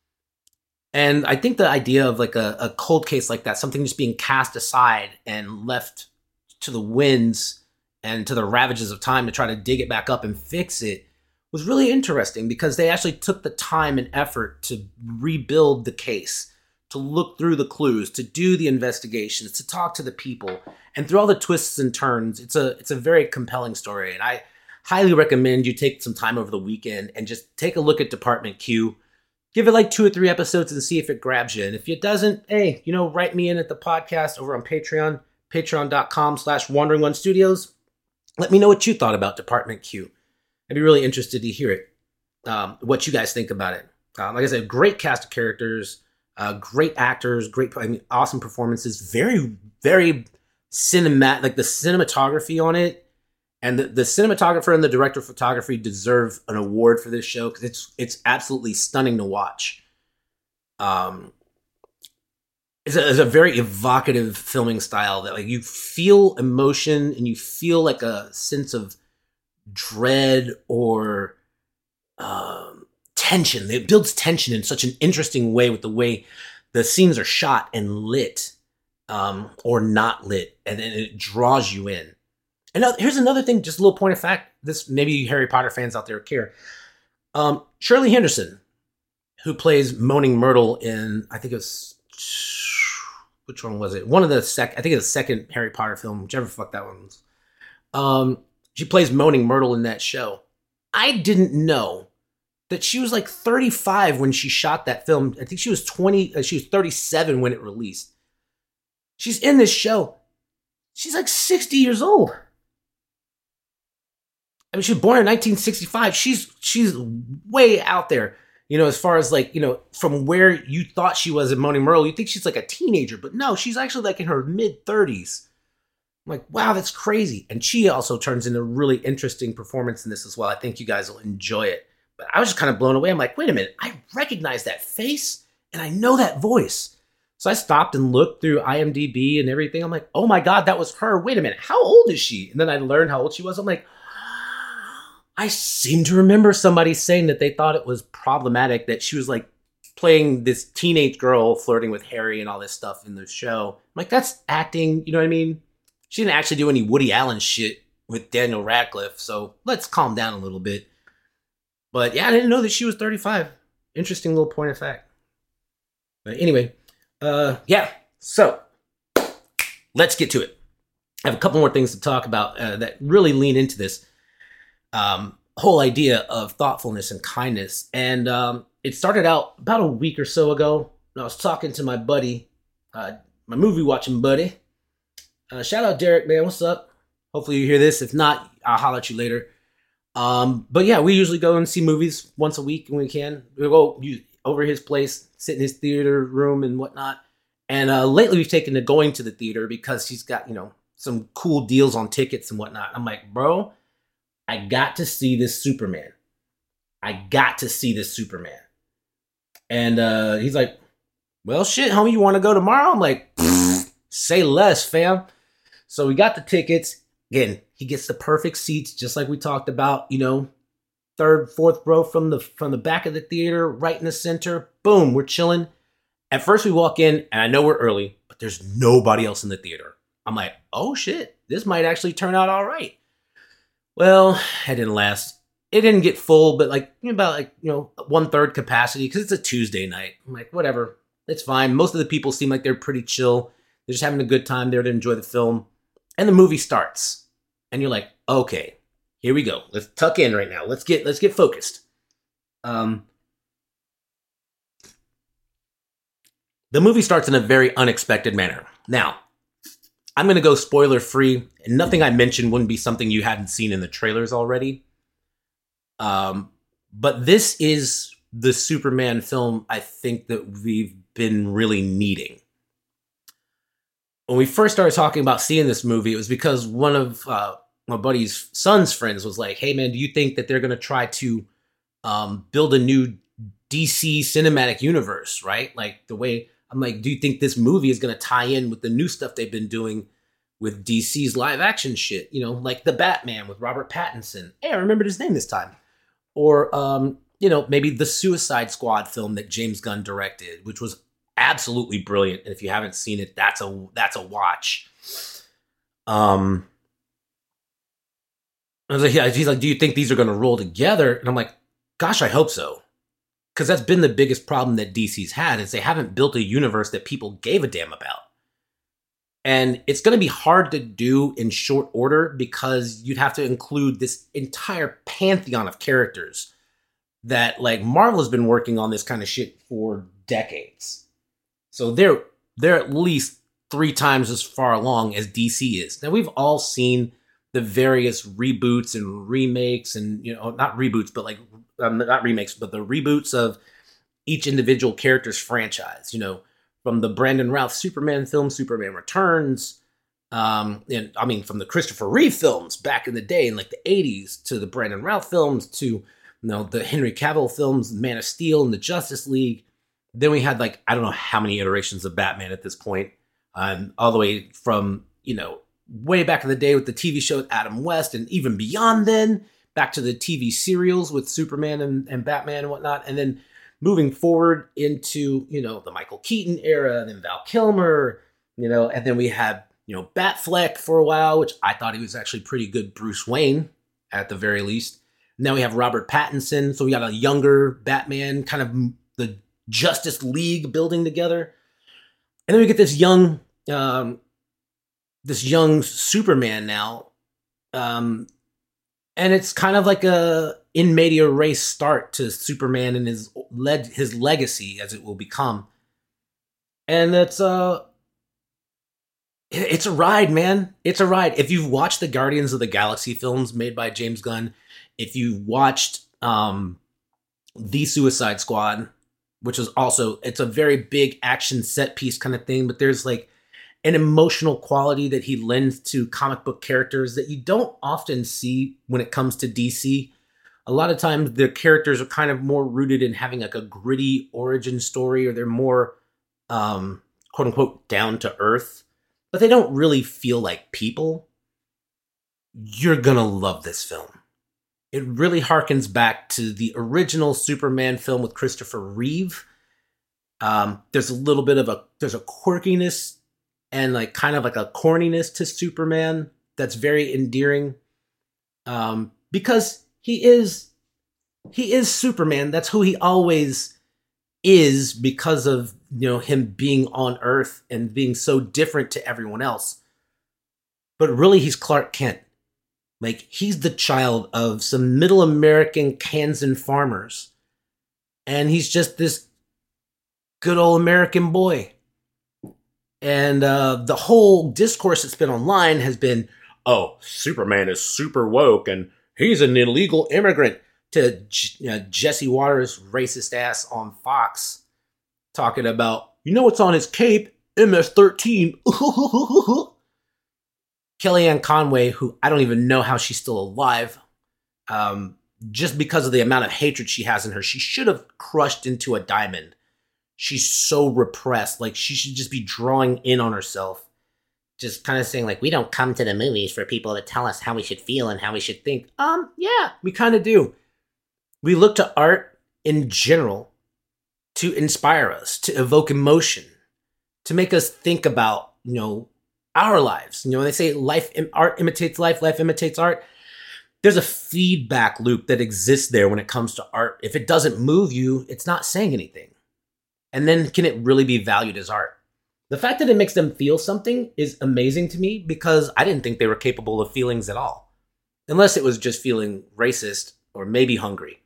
And I think the idea of like a, a cold case like that, something just being cast aside and left to the winds and to the ravages of time to try to dig it back up and fix it, was really interesting because they actually took the time and effort to rebuild the case, to look through the clues, to do the investigations, to talk to the people. And through all the twists and turns, it's a it's a very compelling story. And I highly recommend you take some time over the weekend and just take a look at Department Q. Give it like two or three episodes and see if it grabs you. And if it doesn't, hey, you know, write me in at the podcast over on Patreon, patreon.com slash Wandering One Studios. Let me know what you thought about Department Q. I'd be really interested to hear it, um, what you guys think about it. Um, like I said, great cast of characters, uh, great actors, great, I mean, awesome performances, very, very cinematic, like the cinematography on it. And the, the cinematographer and the director of photography deserve an award for this show because it's it's absolutely stunning to watch. Um, it's a, it's a very evocative filming style that like you feel emotion and you feel like a sense of dread or um, tension. It builds tension in such an interesting way with the way the scenes are shot and lit um, or not lit, and then it draws you in. And here's another thing, just a little point of fact. This maybe Harry Potter fans out there care. Um, Shirley Henderson, who plays Moaning Myrtle in, I think it was, which one was it? One of the sec, I think it's the second Harry Potter film, whichever fuck that one was. Um, she plays Moaning Myrtle in that show. I didn't know that she was like thirty-five when she shot that film. I think she was twenty. Uh, she was thirty-seven when it released. She's in this show. She's like sixty years old. I mean, she was born in nineteen sixty-five. She's she's way out there, you know, as far as like, you know, from where you thought she was in Moaning Merle, you think she's like a teenager, but no, she's actually like in her mid thirties. I'm like, wow, that's crazy. And she also turns in a really interesting performance in this as well. I think you guys will enjoy it. But I was just kind of blown away. I'm like, wait a minute, I recognize that face and I know that voice. So I stopped and looked through IMDb and everything. I'm like, oh my God, that was her. Wait a minute, how old is she? And then I learned how old she was. I'm like, I seem to remember somebody saying that they thought it was problematic that she was like playing this teenage girl flirting with Harry and all this stuff in the show. I'm like, that's acting, you know what I mean? She didn't actually do any Woody Allen shit with Daniel Radcliffe, so let's calm down a little bit. But yeah, I didn't know that she was thirty-five. Interesting little point of fact. But anyway, uh, yeah, so let's get to it. I have a couple more things to talk about uh, that really lean into this um, whole idea of thoughtfulness and kindness. And um, it started out about a week or so ago. I was talking to my buddy, uh, my movie watching buddy. Uh, shout out Derek, man. What's up? Hopefully you hear this. If not, I'll holler at you later. Um, but yeah, we usually go and see movies once a week when we can. We go over his place, sit in his theater room and whatnot. And uh, lately we've taken to going to the theater because he's got, you know, some cool deals on tickets and whatnot. I'm like, bro, I got to see this Superman. I got to see this Superman. And uh, he's like, well, shit, homie, you want to go tomorrow? I'm like, say less, fam. So we got the tickets. Again, he gets the perfect seats, just like we talked about, you know, third, fourth row from the from the back of the theater, right in the center. Boom, we're chilling. At first we walk in, and I know we're early, but there's nobody else in the theater. I'm like, oh shit, this might actually turn out all right. Well, it didn't last. It didn't get full, but like about like, you know, one third capacity because it's a Tuesday night. I'm like, whatever, it's fine. Most of the people seem like they're pretty chill. They're just having a good time there to enjoy the film. And the movie starts. And you're like, okay, here we go. Let's tuck in right now. Let's get let's get focused. Um, the movie starts in a very unexpected manner. Now, I'm going to go spoiler free, and nothing I mentioned wouldn't be something you hadn't seen in the trailers already. Um, but this is the Superman film I think that we've been really needing. When we first started talking about seeing this movie, it was because one of uh, my buddy's son's friends was like, hey man, do you think that they're going to try to um, build a new D C cinematic universe, right? Like the way, I'm like, do you think this movie is going to tie in with the new stuff they've been doing with D C's live action shit? You know, like the Batman with Robert Pattinson. Hey, I remembered his name this time. Or, um, you know, maybe the Suicide Squad film that James Gunn directed, which was absolutely brilliant. And if you haven't seen it, that's a that's a watch. Um, I was like, yeah, he's like, do you think these are going to roll together? And I'm like, gosh, I hope so. Because that's been the biggest problem that D C's had is they haven't built a universe that people gave a damn about. And it's going to be hard to do in short order because you'd have to include this entire pantheon of characters that like Marvel has been working on this kind of shit for decades. So they're they're at least three times as far along as D C is. Now we've all seen the various reboots and remakes, and you know, not reboots, but like um, not remakes, but the reboots of each individual character's franchise. You know, from the Brandon Routh Superman film, Superman Returns, um, and I mean from the Christopher Reeve films back in the day in like the eighties to the Brandon Routh films to you know the Henry Cavill films, Man of Steel, and the Justice League. Then we had like, I don't know how many iterations of Batman at this point, um, all the way from, you know, way back in the day with the T V show with Adam West, and even beyond then, back to the T V serials with Superman and, and Batman and whatnot. And then moving forward into, you know, the Michael Keaton era, and then Val Kilmer, you know, and then we had, you know, Batfleck for a while, which I thought he was actually pretty good Bruce Wayne at the very least. Now we have Robert Pattinson. So we got a younger Batman, kind of the Justice League building together. And then we get this young, um, this young Superman now. Um, and it's kind of like a in media res start to Superman and his led his legacy as it will become. And it's, uh, It's a ride, man. It's a ride. If you've watched the Guardians of the Galaxy films made by James Gunn, if you watched um, The Suicide Squad, which is also, it's a very big action set piece kind of thing, but there's like an emotional quality that he lends to comic book characters that you don't often see when it comes to D C. A lot of times their characters are kind of more rooted in having like a gritty origin story, or they're more um, quote unquote down to earth, but they don't really feel like people. You're gonna love this film. It really harkens back to the original Superman film with Christopher Reeve. Um, there's a little bit of a, there's a quirkiness and like kind of like a corniness to Superman that's very endearing. Um, because he is, he is Superman. That's who he always is, because of, you know, him being on Earth and being so different to everyone else. But really, he's Clark Kent. Like, he's the child of some middle American Kansan farmers. And he's just this good old American boy. And uh, the whole discourse that's been online has been, oh, Superman is super woke and he's an illegal immigrant, to you know, Jesse Waters' racist ass on Fox talking about, you know what's on his cape? M S thirteen. Kellyanne Conway, who I don't even know how she's still alive, um, just because of the amount of hatred she has in her, she should have crushed into a diamond. She's so repressed. Like, she should just be drawing in on herself. Just kind of saying, like, we don't come to the movies for people to tell us how we should feel and how we should think. Um, yeah, we kind of do. We look to art in general to inspire us, to evoke emotion, to make us think about, you know, our lives. You know, they say life, art imitates life, life imitates art. There's a feedback loop that exists there when it comes to art. If it doesn't move you, it's not saying anything. And then can it really be valued as art? The fact that it makes them feel something is amazing to me, because I didn't think they were capable of feelings at all. Unless it was just feeling racist or maybe hungry.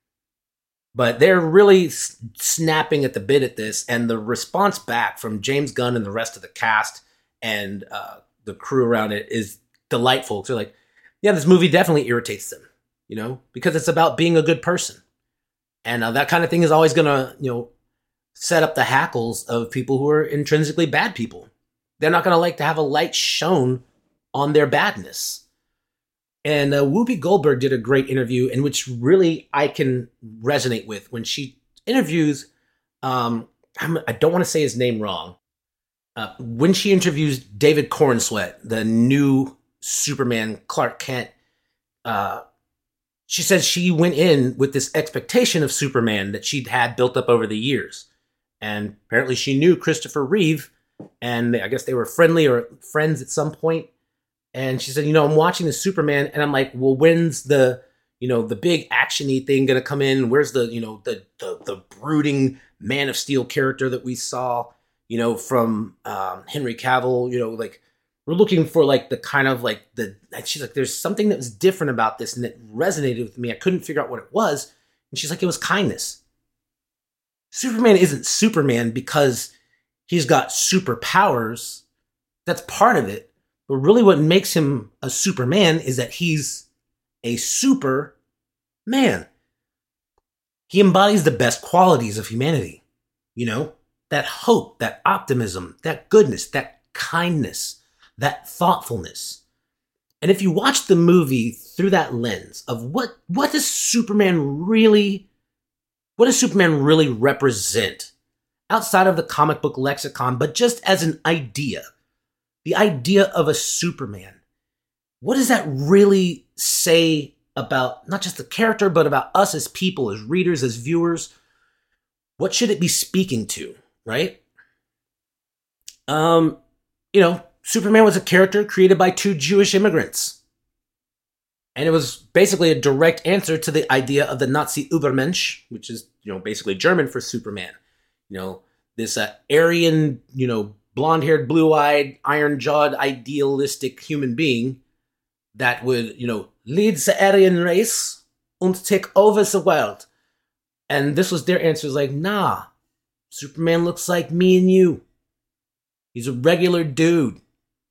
But they're really s- snapping at the bit at this, and the response back from James Gunn and the rest of the cast and uh, the crew around it is delightful. So, like, yeah, this movie definitely irritates them, you know, because it's about being a good person. And uh, that kind of thing is always going to, you know, set up the hackles of people who are intrinsically bad people. They're not going to like to have a light shown on their badness. And uh, Whoopi Goldberg did a great interview, in which really I can resonate with, when she interviews, um, I'm, I don't want to say his name wrong, uh, when she interviews David Cornsweet, the new Superman Clark Kent. Uh, she says she went in with this expectation of Superman that she'd had built up over the years. And apparently she knew Christopher Reeve, and I guess they were friendly or friends at some point. And she said, you know, I'm watching the Superman, and I'm like, well, when's the, you know, the big action-y thing going to come in? Where's the, you know, the, the the brooding Man of Steel character that we saw, you know, from um, Henry Cavill? You know, like, we're looking for, like, the kind of, like, the, and she's like, there's something that was different about this, and it resonated with me. I couldn't figure out what it was. And she's like, it was kindness. Superman isn't Superman because he's got superpowers. That's part of it. But really what makes him a Superman is that he's a super man. He embodies the best qualities of humanity. You know, that hope, that optimism, that goodness, that kindness, that thoughtfulness. And if you watch the movie through that lens of what, what does Superman really, what does Superman really represent outside of the comic book lexicon, but just as an idea? The idea of a Superman. What does that really say about not just the character, but about us as people, as readers, as viewers? What should it be speaking to, right? Um, you know, Superman was a character created by two Jewish immigrants. And it was basically a direct answer to the idea of the Nazi Übermensch, which is, you know, basically German for Superman. You know, this uh, Aryan, you know, blonde-haired, blue-eyed, iron-jawed, idealistic human being that would, you know, lead the Aryan race and take over the world. And this was their answer, was like, nah, Superman looks like me and you. He's a regular dude.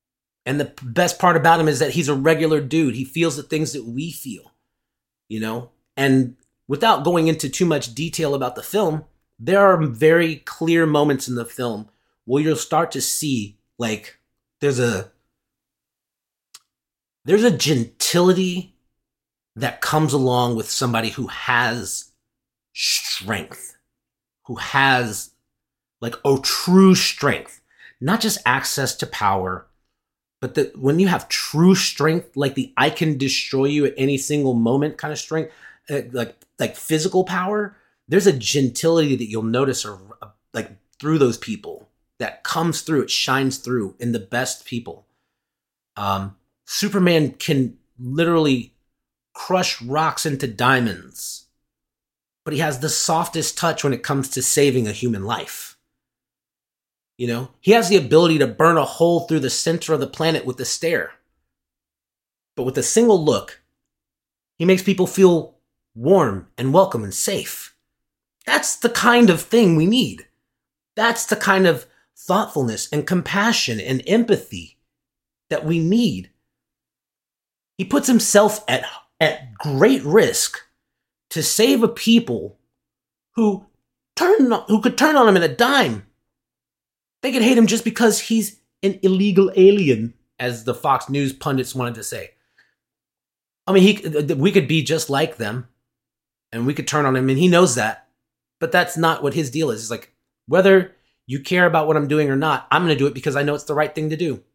And the best part about him is that he's a regular dude. He feels the things that we feel, you know? And without going into too much detail about the film, there are very clear moments in the film where you'll start to see, like, there's a there's a gentility that comes along with somebody who has strength, who has, like, a true strength, not just access to power, but that when you have true strength, like the I can destroy you at any single moment kind of strength, uh, like like physical power, there's a gentility that you'll notice or uh, like through those people that comes through. It shines through in the best people. Um, Superman can literally crush rocks into diamonds, but he has the softest touch when it comes to saving a human life. You know, he has the ability to burn a hole through the center of the planet with a stare. But with a single look, he makes people feel warm and welcome and safe. That's the kind of thing we need. That's the kind of thoughtfulness and compassion and empathy that we need. He puts himself at, at great risk to save a people who turn who could turn on him in a dime. They could hate him just because he's an illegal alien, as the Fox News pundits wanted to say. I mean, he we could be just like them, and we could turn on him, and he knows that. But that's not what his deal is. It's like, whether you care about what I'm doing or not, I'm going to do it because I know it's the right thing to do.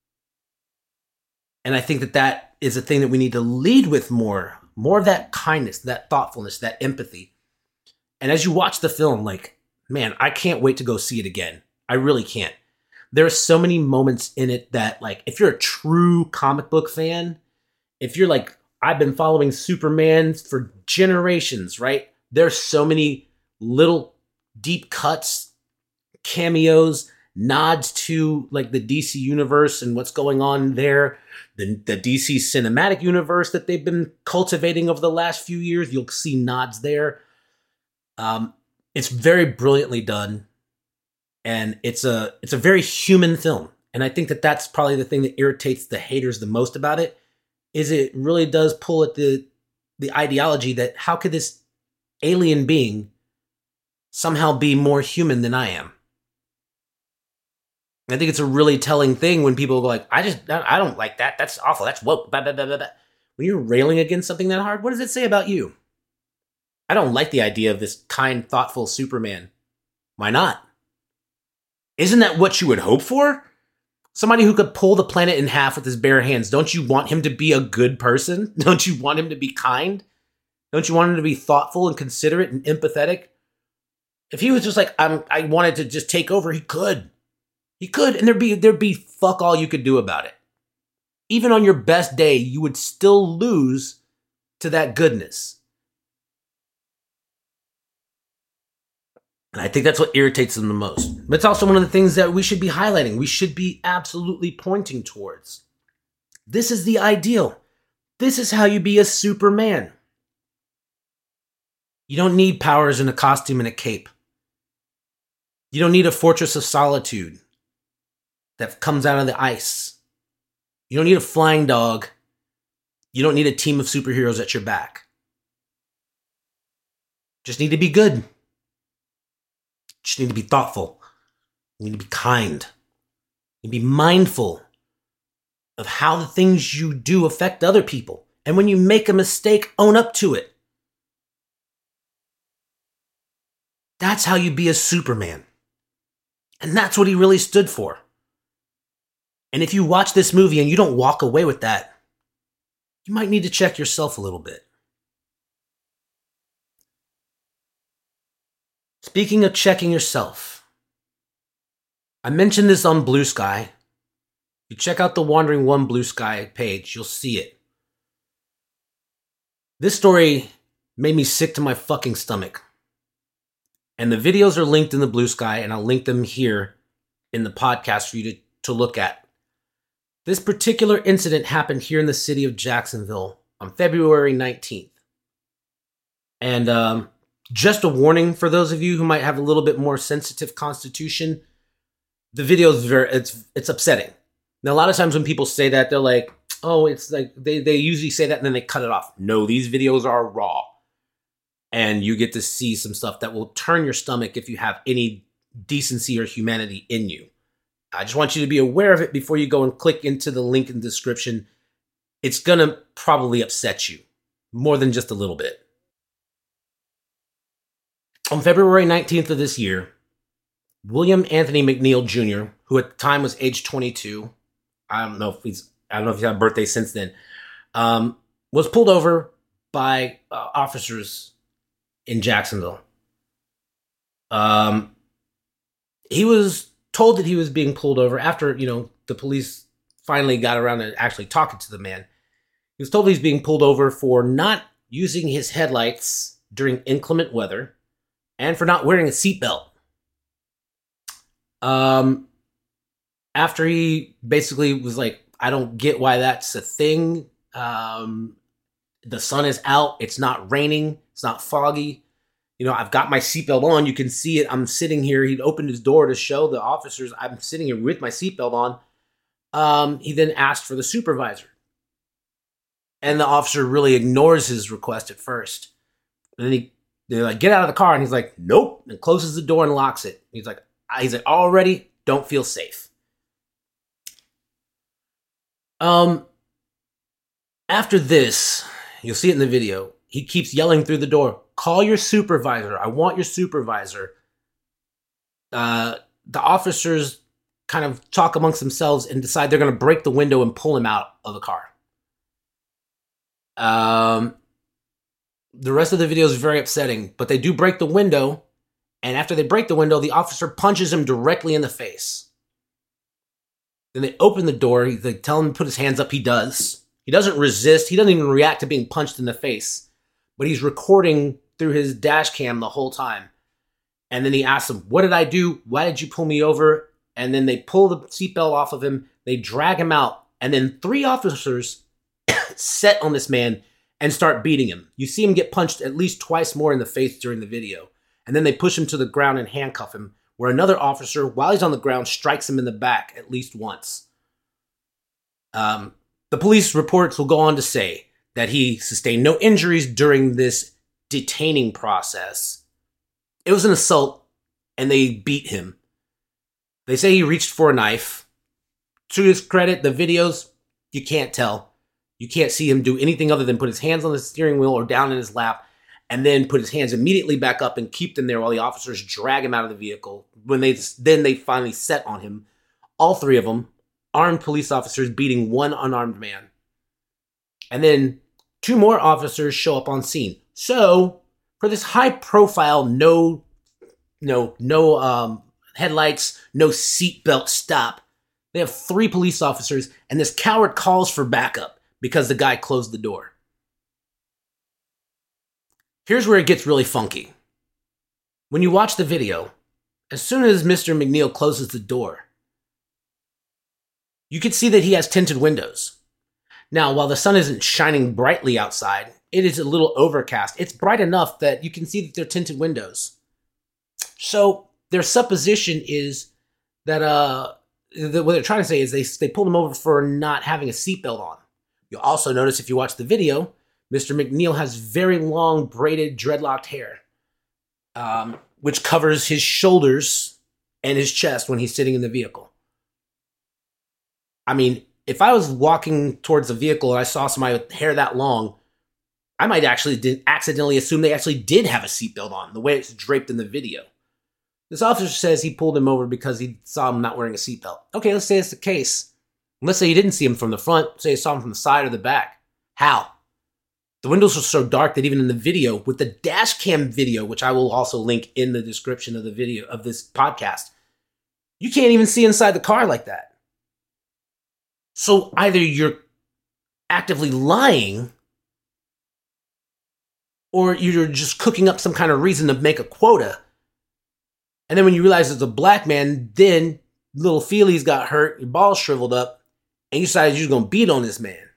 And I think that that is a thing that we need to lead with more. More of that kindness, that thoughtfulness, that empathy. And as you watch the film, like, man, I can't wait to go see it again. I really can't. There are so many moments in it that, like, if you're a true comic book fan, if you're like, I've been following Superman for generations, right? There's so many little deep cuts, cameos, nods to, like, the D C universe and what's going on there. The, the D C cinematic universe that they've been cultivating over the last few years. You'll see nods there. Um, it's very brilliantly done. And it's a it's a very human film. And I think that that's probably the thing that irritates the haters the most about it, is it really does pull at the the ideology that how could this alien being somehow be more human than I am? And I think it's a really telling thing when people go like, I just, I don't like that. That's awful. That's woke. Blah, blah, blah, blah, blah. When you're railing against something that hard, what does it say about you? I don't like the idea of this kind, thoughtful Superman. Why not? Isn't that what you would hope for? Somebody who could pull the planet in half with his bare hands. Don't you want him to be a good person? Don't you want him to be kind? Don't you want him to be thoughtful and considerate and empathetic? If he was just like, I'm, I wanted to just take over, he could. He could, and there'd be there'd be fuck all you could do about it. Even on your best day, you would still lose to that goodness. And I think that's what irritates them the most. But it's also one of the things that we should be highlighting. We should be absolutely pointing towards. This is the ideal. This is how you be a Superman. You don't need powers and a costume and a cape. You don't need a fortress of solitude that comes out of the ice. You don't need a flying dog. You don't need a team of superheroes at your back. Just need to be good. Just need to be thoughtful. You need to be kind. You need to be mindful of how the things you do affect other people. And when you make a mistake, own up to it. That's how you be a Superman. And that's what he really stood for. And if you watch this movie and you don't walk away with that, you might need to check yourself a little bit. Speaking of checking yourself, I mentioned this on Blue Sky. If you check out the Wandering One Blue Sky page, you'll see it. This story made me sick to my fucking stomach. And the videos are linked in the Blue Sky, and I'll link them here in the podcast for you to, to look at. This particular incident happened here in the city of Jacksonville on February nineteenth. And um, just a warning for those of you who might have a little bit more sensitive constitution, the video is very, it's, it's upsetting. Now, a lot of times when people say that, they're like, oh, it's like they, they usually say that and then they cut it off. No, these videos are raw. And you get to see some stuff that will turn your stomach if you have any decency or humanity in you. I just want you to be aware of it before you go and click into the link in the description. It's going to probably upset you more than just a little bit. On February nineteenth of this year, William Anthony McNeil Junior, who at the time was age twenty-two, I don't know if he's, I don't know if he's had a birthday since then, um, was pulled over by uh, officers in Jacksonville. Um, he was told that he was being pulled over after, you know, the police finally got around to actually talking to the man. He was told he's being pulled over for not using his headlights during inclement weather and for not wearing a seatbelt. Um, after he basically was like, I don't get why that's a thing. Um, the sun is out. It's not raining. It's not foggy. You know, I've got my seatbelt on. You can see it. I'm sitting here. He opened his door to show the officers I'm sitting here with my seatbelt on. Um, he then asked for the supervisor. And the officer really ignores his request at first. And then he, they're like, get out of the car. And he's like, nope. And closes the door and locks it. He's like, he's like, already don't feel safe. Um, after this, you'll see it in the video. He keeps yelling through the door, call your supervisor. I want your supervisor. Uh, the officers kind of talk amongst themselves and decide they're going to break the window and pull him out of the car. Um, the rest of the video is very upsetting, but they do break the window. And after they break the window, the officer punches him directly in the face. Then they open the door. They tell him to put his hands up. He does. He doesn't resist. He doesn't even react to being punched in the face. But he's recording through his dash cam the whole time. And then he asks him, what did I do? Why did you pull me over? And then they pull the seatbelt off of him. They drag him out. And then three officers set on this man and start beating him. You see him get punched at least twice more in the face during the video. And then they push him to the ground and handcuff him, where another officer, while he's on the ground, strikes him in the back at least once. Um, the police reports will go on to say that he sustained no injuries during this detaining process. It was an assault, and they beat him. They say he reached for a knife. To his credit, the videos, you can't tell. You can't see him do anything other than put his hands on the steering wheel or down in his lap, and then put his hands immediately back up and keep them there while the officers drag him out of the vehicle. When they then they finally set on him, all three of them, armed police officers beating one unarmed man. And then two more officers show up on scene. So, for this high-profile, no, no, no um, headlights, no seatbelt stop, they have three police officers, and this coward calls for backup because the guy closed the door. Here's where it gets really funky. When you watch the video, as soon as Mister McNeil closes the door, you can see that he has tinted windows. Now, while the sun isn't shining brightly outside, it is a little overcast. It's bright enough that you can see that they're tinted windows. So their supposition is that uh, the, what they're trying to say is they, they pulled him over for not having a seatbelt on. You'll also notice if you watch the video, Mister McNeil has very long braided dreadlocked hair, um, which covers his shoulders and his chest when he's sitting in the vehicle. I mean, if I was walking towards a vehicle and I saw somebody with hair that long, I might actually did accidentally assume they actually did have a seatbelt on, the way it's draped in the video. This officer says he pulled him over because he saw him not wearing a seatbelt. Okay, let's say it's the case. Let's say you didn't see him from the front. Say you saw him from the side or the back. How? The windows were so dark that even in the video, with the dash cam video, which I will also link in the description of the video of this podcast, you can't even see inside the car like that. So either you're actively lying or you're just cooking up some kind of reason to make a quota. And then when you realize it's a black man, then little feelies got hurt, your balls shriveled up, and you decided you're going to beat on this man.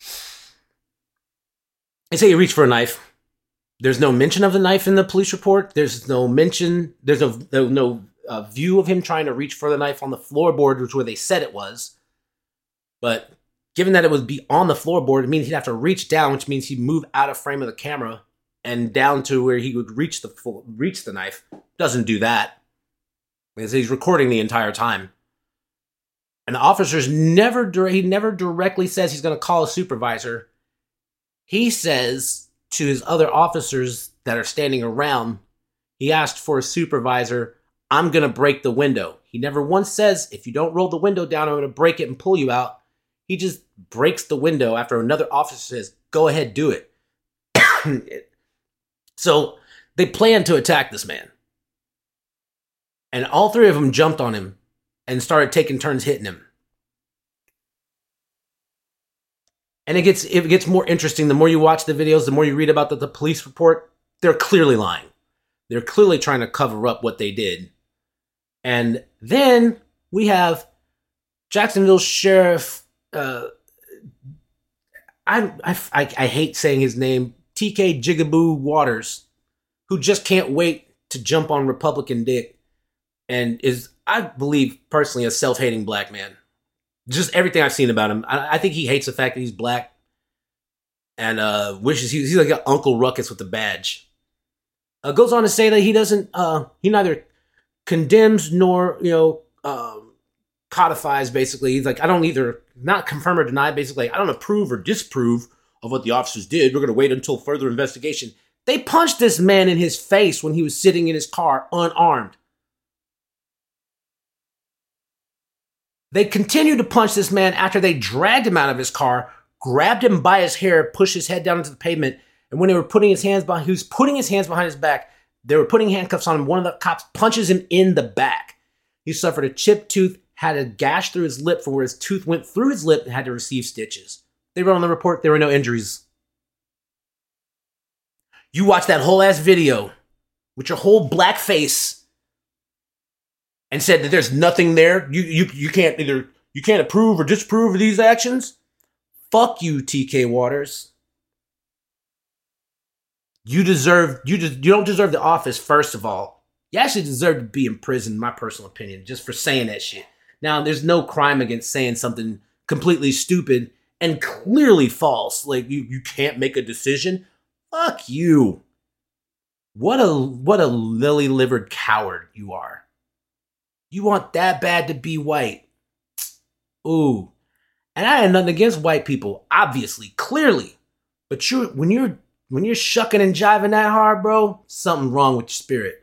They say you reach for a knife. There's no mention of the knife in the police report. There's no mention, there's no, no, no uh, view of him trying to reach for the knife on the floorboard, which is where they said it was. But given that it would be on the floorboard, it means he'd have to reach down, which means he'd move out of frame of the camera and down to where he would reach the full, reach the knife. Doesn't do that because he's recording the entire time. And the officers never, he never directly says he's going to call a supervisor. He says to his other officers that are standing around, he asked for a supervisor. I'm going to break the window. He never once says, if you don't roll the window down, I'm going to break it and pull you out. He just breaks the window after another officer says, go ahead, do it. So they planned to attack this man. And all three of them jumped on him and started taking turns hitting him. And it gets it gets more interesting. The more you watch the videos, the more you read about the, the police report, they're clearly lying. They're clearly trying to cover up what they did. And then we have Jacksonville Sheriff, uh, I, I, I, I hate saying his name, T K Jigaboo Waters, who just can't wait to jump on Republican dick and is, I believe, personally a self-hating black man. Just everything I've seen about him. I, I think he hates the fact that he's black and uh, wishes he, he's like an Uncle Ruckus with a badge. Uh, goes on to say that he doesn't, uh, he neither condemns nor, you know, um, codifies, basically. He's like, I don't either, not confirm or deny, basically. I don't approve or disapprove of what the officers did. We're going to wait until further investigation. They punched this man in his face when he was sitting in his car unarmed. They continued to punch this man after they dragged him out of his car, grabbed him by his hair, pushed his head down into the pavement, and when they were putting his hands behind, he was putting his hands behind his back. They were putting handcuffs on him. One of the cops punches him in the back. He suffered a chipped tooth, had a gash through his lip from where his tooth went through his lip and had to receive stitches. They wrote on the report there were no injuries. You watch that whole ass video with your whole black face and said that there's nothing there. You you you can't either you can't approve or disapprove of these actions. Fuck you, T K Waters. You deserve you just you don't deserve the office, first of all. You actually deserve to be in prison, in my personal opinion, just for saying that shit. Now, there's no crime against saying something completely stupid and clearly false. Like you you can't make a decision. Fuck you. What a what a lily-livered coward you are. You want that bad to be white. Ooh. And I had nothing against white people, obviously, clearly. But you when you're when you're shucking and jiving that hard, bro, something's wrong with your spirit.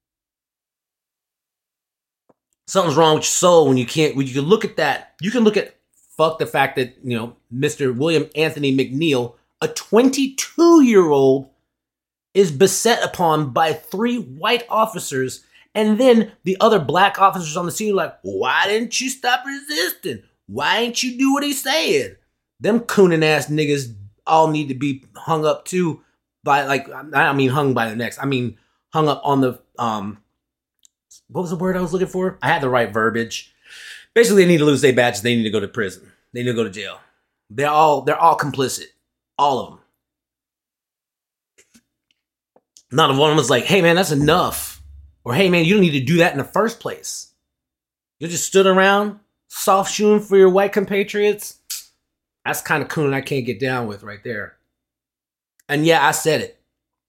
Something's wrong with your soul when you can't when you can look at that. You can look at fuck the fact that, you know, Mister William Anthony McNeil, a twenty-two-year-old, is beset upon by three white officers. And then the other black officers on the scene are like, why didn't you stop resisting? Why ain't you do what he said? Them cooning ass niggas all need to be hung up too by, like, I don't mean hung by the necks. I mean hung up on the, um, what was the word I was looking for? I had the right verbiage. Basically, they need to lose their badges. They need to go to prison. They need to go to jail. They're all, they're all complicit. All of them. Not one of them was like, hey man, that's enough. Or, hey, man, you don't need to do that in the first place. You just stood around, soft shoeing for your white compatriots. That's kind of coon I can't get down with right there. And yeah, I said it.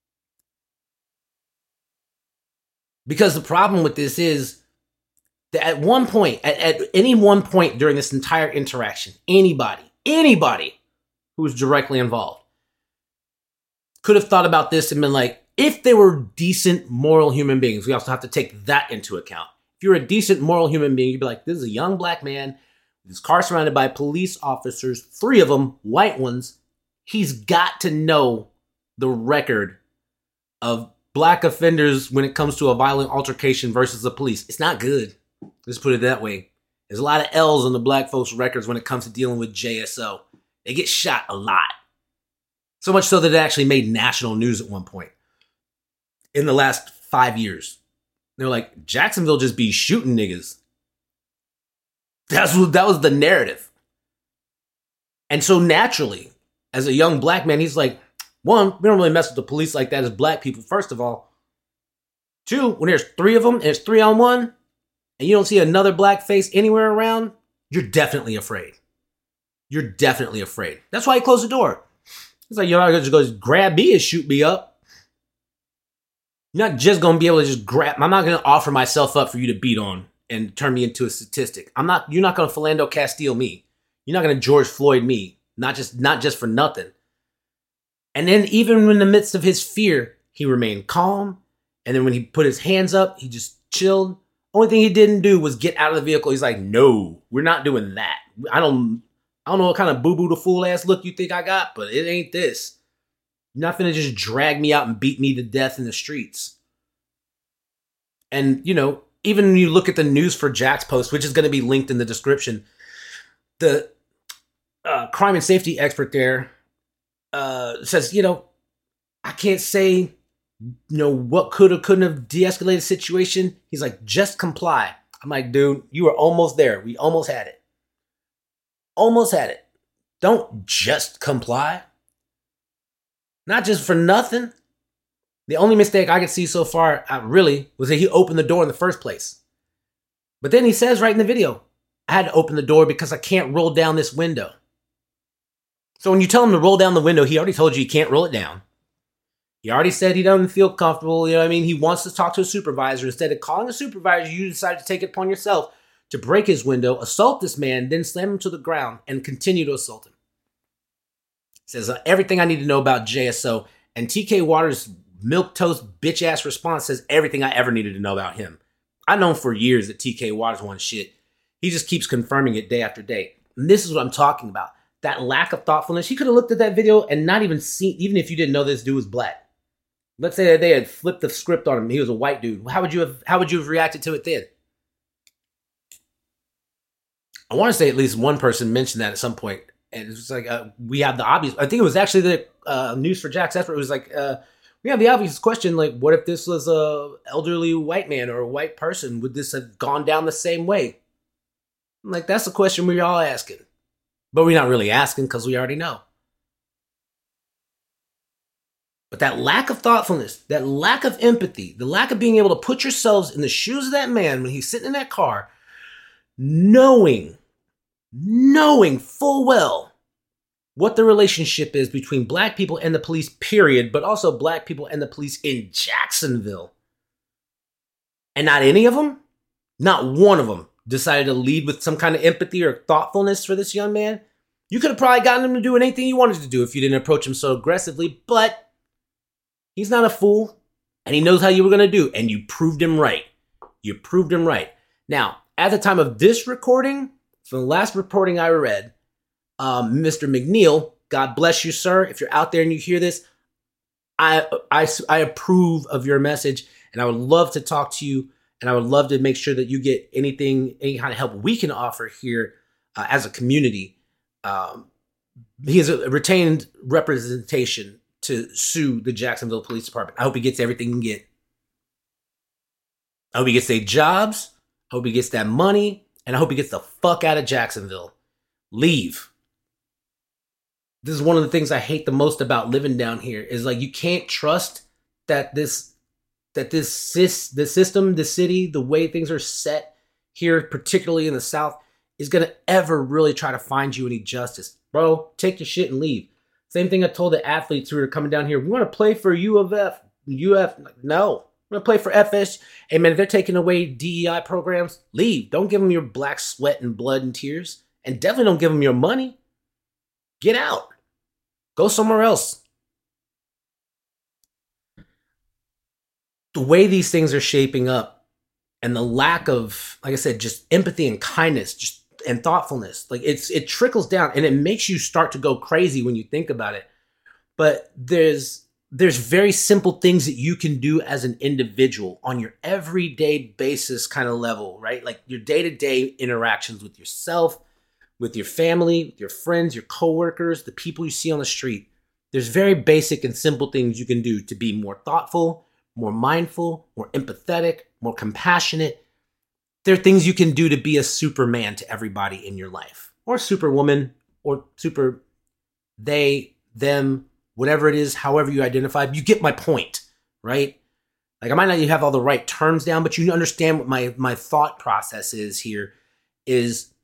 Because the problem with this is that at one point, at, at any one point during this entire interaction, anybody, anybody who was directly involved could have thought about this and been like, if they were decent, moral human beings, we also have to take that into account. If you're a decent, moral human being, you'd be like, this is a young black man with his car surrounded by police officers, three of them, white ones. He's got to know the record of black offenders when it comes to a violent altercation versus the police. It's not good. Let's put it that way. There's a lot of L's on the black folks' records when it comes to dealing with J S O. They get shot a lot. So much so that it actually made national news at one point. In the last five years. They're like, Jacksonville just be shooting niggas. That's what, that was the narrative. And so naturally, as a young black man, he's like, one, we don't really mess with the police like that as black people, first of all. Two, when there's three of them and it's three on one, and you don't see another black face anywhere around, you're definitely afraid. you're definitely afraid. That's why he closed the door. It's like, you're not going to just go grab me and shoot me up. You're not just going to be able to just grab. I'm not going to offer myself up for you to beat on and turn me into a statistic. I'm not. You're not going to Philando Castile me. You're not going to George Floyd me. Not just not just for nothing. And then even in the midst of his fear, he remained calm. And then when he put his hands up, he just chilled. Only thing he didn't do was get out of the vehicle. He's like, no, we're not doing that. I don't I don't know what kind of boo-boo the fool ass look you think I got, but it ain't this. You're not finna just drag me out and beat me to death in the streets. And, you know, even when you look at the News for Jax post, which is going to be linked in the description, the uh, crime and safety expert there uh, says, you know, I can't say, you know, what could or couldn't have de-escalated the situation. He's like, just comply. I'm like, dude, you were almost there. We almost had it. Almost had it. Don't just comply. Not just for nothing. The only mistake I could see so far, uh, really, was that he opened the door in the first place. But then he says right in the video, I had to open the door because I can't roll down this window. So when you tell him to roll down the window, he already told you you can't roll it down. He already said he doesn't feel comfortable. You know what I mean? He wants to talk to a supervisor. Instead of calling a supervisor, you decide to take it upon yourself to break his window, assault this man, then slam him to the ground and continue to assault him. Says uh, everything I need to know about J S O, and T K Waters' milquetoast bitch ass response says everything I ever needed to know about him. I've known for years that T K Waters wants shit. He just keeps confirming it day after day. And this is what I'm talking about. That lack of thoughtfulness. He could have looked at that video and not even seen, even if you didn't know this dude was black. Let's say that they had flipped the script on him. He was a white dude. How would you have, how would you have reacted to it then? I want to say at least one person mentioned that at some point. And it's like, uh, we have the obvious, I think it was actually the uh, News for Jax effort. It was like, uh, we have the obvious question, like, what if this was a elderly white man or a white person? Would this have gone down the same way? I'm like, that's a question we're all asking. But we're not really asking because we already know. But that lack of thoughtfulness, that lack of empathy, the lack of being able to put yourselves in the shoes of that man when he's sitting in that car, knowing, knowing full well what the relationship is between black people and the police, period, but also black people and the police in Jacksonville. And not any of them, not one of them decided to lead with some kind of empathy or thoughtfulness for this young man. You could have probably gotten him to do anything you wanted to do if you didn't approach him so aggressively, but he's not a fool, and he knows how you were going to do, and you proved him right. You proved him right. Now, at the time of this recording, from the last reporting I read, um, Mister McNeil, God bless you, sir. If you're out there and you hear this, I, I, I approve of your message, and I would love to talk to you, and I would love to make sure that you get anything, any kind of help we can offer here uh, as a community. Um, he has a retained representation to sue the Jacksonville Police Department. I hope he gets everything he can get. I hope he gets their jobs. I hope he gets that money. And I hope he gets the fuck out of Jacksonville. Leave. This is one of the things I hate the most about living down here is like you can't trust that this that this sis, the system, the city, the way things are set here, particularly in the South, is going to ever really try to find you any justice. Bro, take your shit and leave. Same thing I told the athletes who are coming down here. We want to play for U of F. U F, no. We want to play for F S. Hey, man, if they're taking away D E I programs, leave. Don't give them your black sweat and blood and tears. And definitely don't give them your money. Get out. Go somewhere else. The way these things are shaping up and the lack of, like I said, just empathy and kindness, just and thoughtfulness, like it's it trickles down and it makes you start to go crazy when you think about it. But there's there's very simple things that you can do as an individual on your everyday basis kind of level, right? Like your day-to-day interactions with yourself, with your family, with your friends, your coworkers, the people you see on the street. There's very basic and simple things you can do to be more thoughtful, more mindful, more empathetic, more compassionate. There are things you can do to be a Superman to everybody in your life, or Superwoman, or super they, them, whatever it is, however you identify. You get my point, right? Like I might not have all the right terms down, but you understand what my, my thought process is here is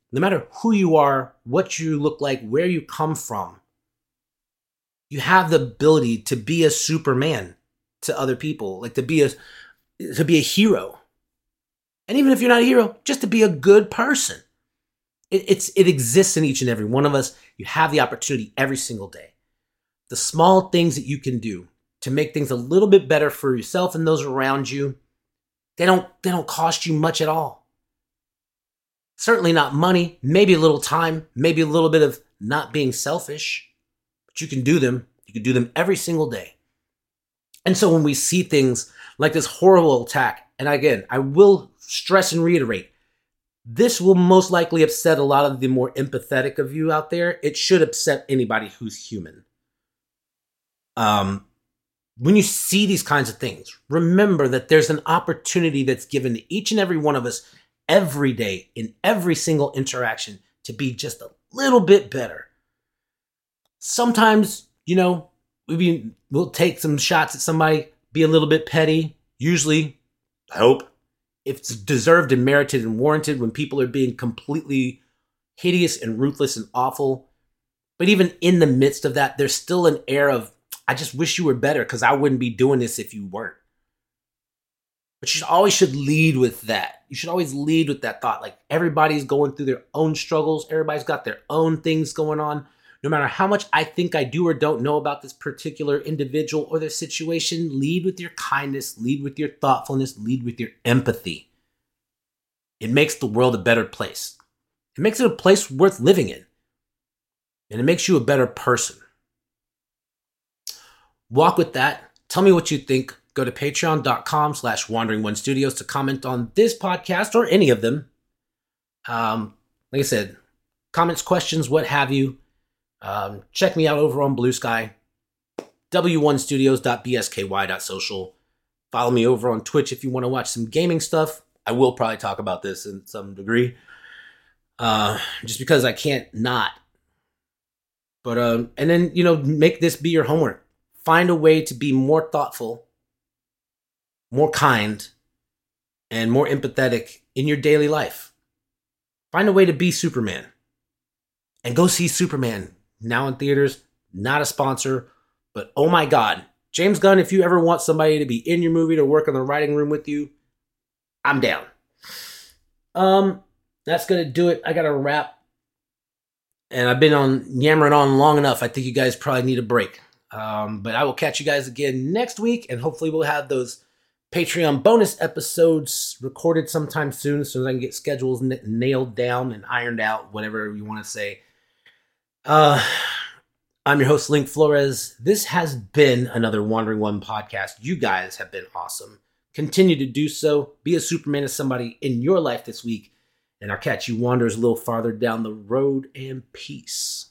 no matter who you are, what you look like, where you come from, you have the ability to be a Superman to other people, like to be a to be a hero. And even if you're not a hero, just to be a good person. It, it's it exists in each and every one of us. You have the opportunity every single day. The small things that you can do to make things a little bit better for yourself and those around you, they don't they don't cost you much at all. Certainly not money, maybe a little time, maybe a little bit of not being selfish, but you can do them. You can do them every single day. And so when we see things like this horrible attack, and again, I will stress and reiterate, this will most likely upset a lot of the more empathetic of you out there. It should upset anybody who's human. Um, when you see these kinds of things, remember that there's an opportunity that's given to each and every one of us every day in every single interaction to be just a little bit better. Sometimes, you know, we be, we'll take some shots at somebody, be a little bit petty. Usually, I hope, if it's deserved and merited and warranted when people are being completely hideous and ruthless and awful. But even in the midst of that, there's still an air of, I just wish you were better because I wouldn't be doing this if you weren't. But you always should lead with that. You should always lead with that thought. Like, everybody's going through their own struggles. Everybody's got their own things going on. No matter how much I think I do or don't know about this particular individual or their situation, lead with your kindness, lead with your thoughtfulness, lead with your empathy. It makes the world a better place. It makes it a place worth living in. And it makes you a better person. Walk with that. Tell me what you think. Go to patreon.com slash wandering one studios to comment on this podcast or any of them. Um, like I said, comments, questions, what have you. Um, check me out over on Blue Sky, w one studios dot b s k y dot social. Follow me over on Twitch if you want to watch some gaming stuff. I will probably talk about this in some degree, uh, just because I can't not. But um, and then, you know, make this be your homework. Find a way to be more thoughtful, more kind, and more empathetic in your daily life. Find a way to be Superman. And go see Superman. Now in theaters, not a sponsor, but oh my God. James Gunn, if you ever want somebody to be in your movie to work in the writing room with you, I'm down. Um, that's going to do it. I got to wrap. And I've been on yammering on long enough. I think you guys probably need a break. Um, but I will catch you guys again next week, and hopefully we'll have those Patreon bonus episodes recorded sometime soon so that I can get schedules n- nailed down and ironed out, whatever you want to say. Uh, I'm your host, Link Flores. This has been another Wandering One podcast. You guys have been awesome. Continue to do so. Be a Superman to somebody in your life this week. And I'll catch you wanderers a little farther down the road. And peace.